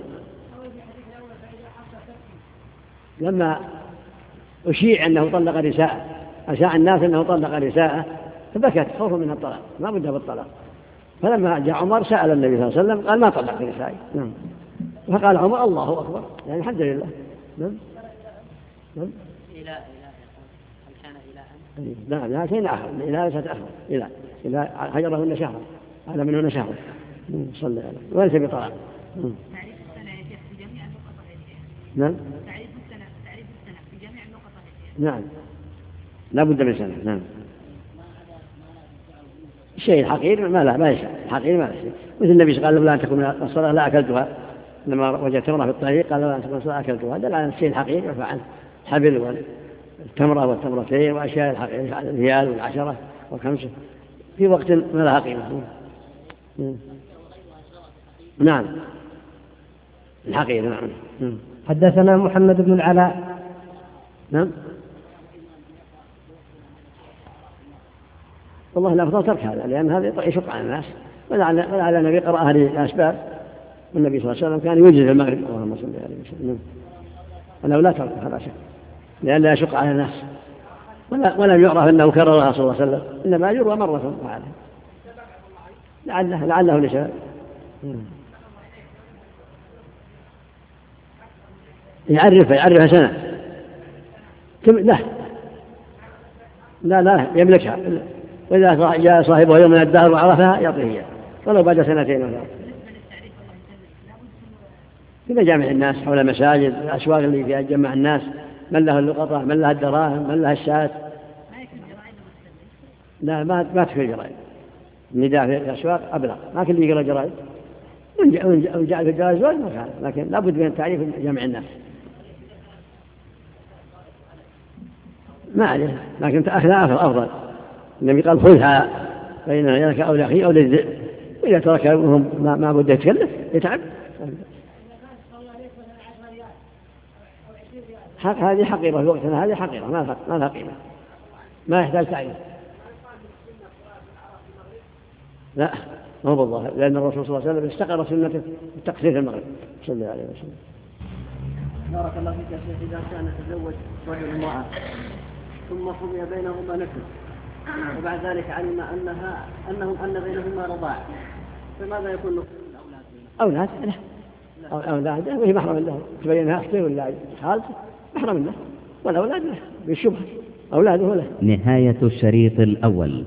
لما أشيع أنه طلق نساءه، أشاع الناس أنه طلق نساءه، فبكت خوفا من الطلاق، ما بدها بالطلاق. فلما جاء عمر سأل النبي صلى الله عليه وسلم قال: ما طلقت نسائي. نعم. فقال عمر: الله أكبر، يعني الحمد لله. نعم. نعم. إلى إلى هل كان إلى أن؟ لا لا، شيء آخر، إلى ليست آخر، إلى إلى هجرهن شهرا، هذا منهن شهرا. صلى عليه وليس بطلاق. تعريف السنة يا شيخ في جميع النقط. نعم. تعريف السنة تعريف السنة في جميع النقط. نعم. لا بد من سنة. نعم. الشيء الحقير ما لا ما يشاء، الحقير ما يشاء. مثل النبي قال لولا أن تكون الصلاة لا أكلتها، لما وجد تمرة في الطريق قال لولا أن تكون الصلاة أكلتها. دل على الشيء الحقير يرفع عنه الحبل والتمرة والتمرتين وأشياء الحقير، الريال والعشرة والخمسة في وقت ما لها قيمة. نعم الحقير. نعم. حدثنا محمد بن العلاء. نعم. والله الأفضل ترك هذا، لأن هذا يشق على الناس، ولعل النبي قرأ هذه الأسباب، والنبي صلى الله عليه وسلم كان يوجد في المغرب. اللهم صل عليه وسلم. ولو لا ترك هذا شك، لأن لا يشق على الناس، ولا ولم يعرف أنه كررها صلى الله عليه وسلم، إنما يروى مرة واحدة، لعله لعله لشباب. يعرف يعرف سنة لا لا لا يملكها، وإذا جاء صاحبه يوم من الدهر وعرفها يعطيه إياه ولو بعد سنتين ولا. في مجامع الناس حول المساجد، الأسواق اللي فيها جمع الناس، من له اللقطة، من لها الدراهم، من لها الشاة. لا ما ما تكفي الجرائد، النداء في الأسواق أبلغ، ما كل يقرأ جرائد، وإن جاء في الجرائد ما كان، لكن لا بد من التعريف جمع الناس. ما عليه، لكن أخذها أفضل. النبي قال خذها فإن لك أو لأخي أو للذئب، إذا ترك أبوهم ما, ما بده يتكلف يتعب. حق هذه حقيرة في وقتنا، هذه حقيرة ما ما لها قيمة، ما يحتاج تعريف. لا ما هو بالله، لأن الرسول صلى الله عليه وسلم استقر سنته التقصير في المغرب صلى الله عليه وسلم. بارك الله فيك يا شيخ. إذا كان تزوج رجل امرأة ثم قضي بينهما نكاح، وبعد ذلك علم أنها أنهم أن بينهما رضاع، فماذا يكون له أولاد؟ لا أولاد وهي محرم له، تبينها أخته ولا خالته محرم له، والأولاد له بالشبهة، أولاده له. نهاية الشريط الأول.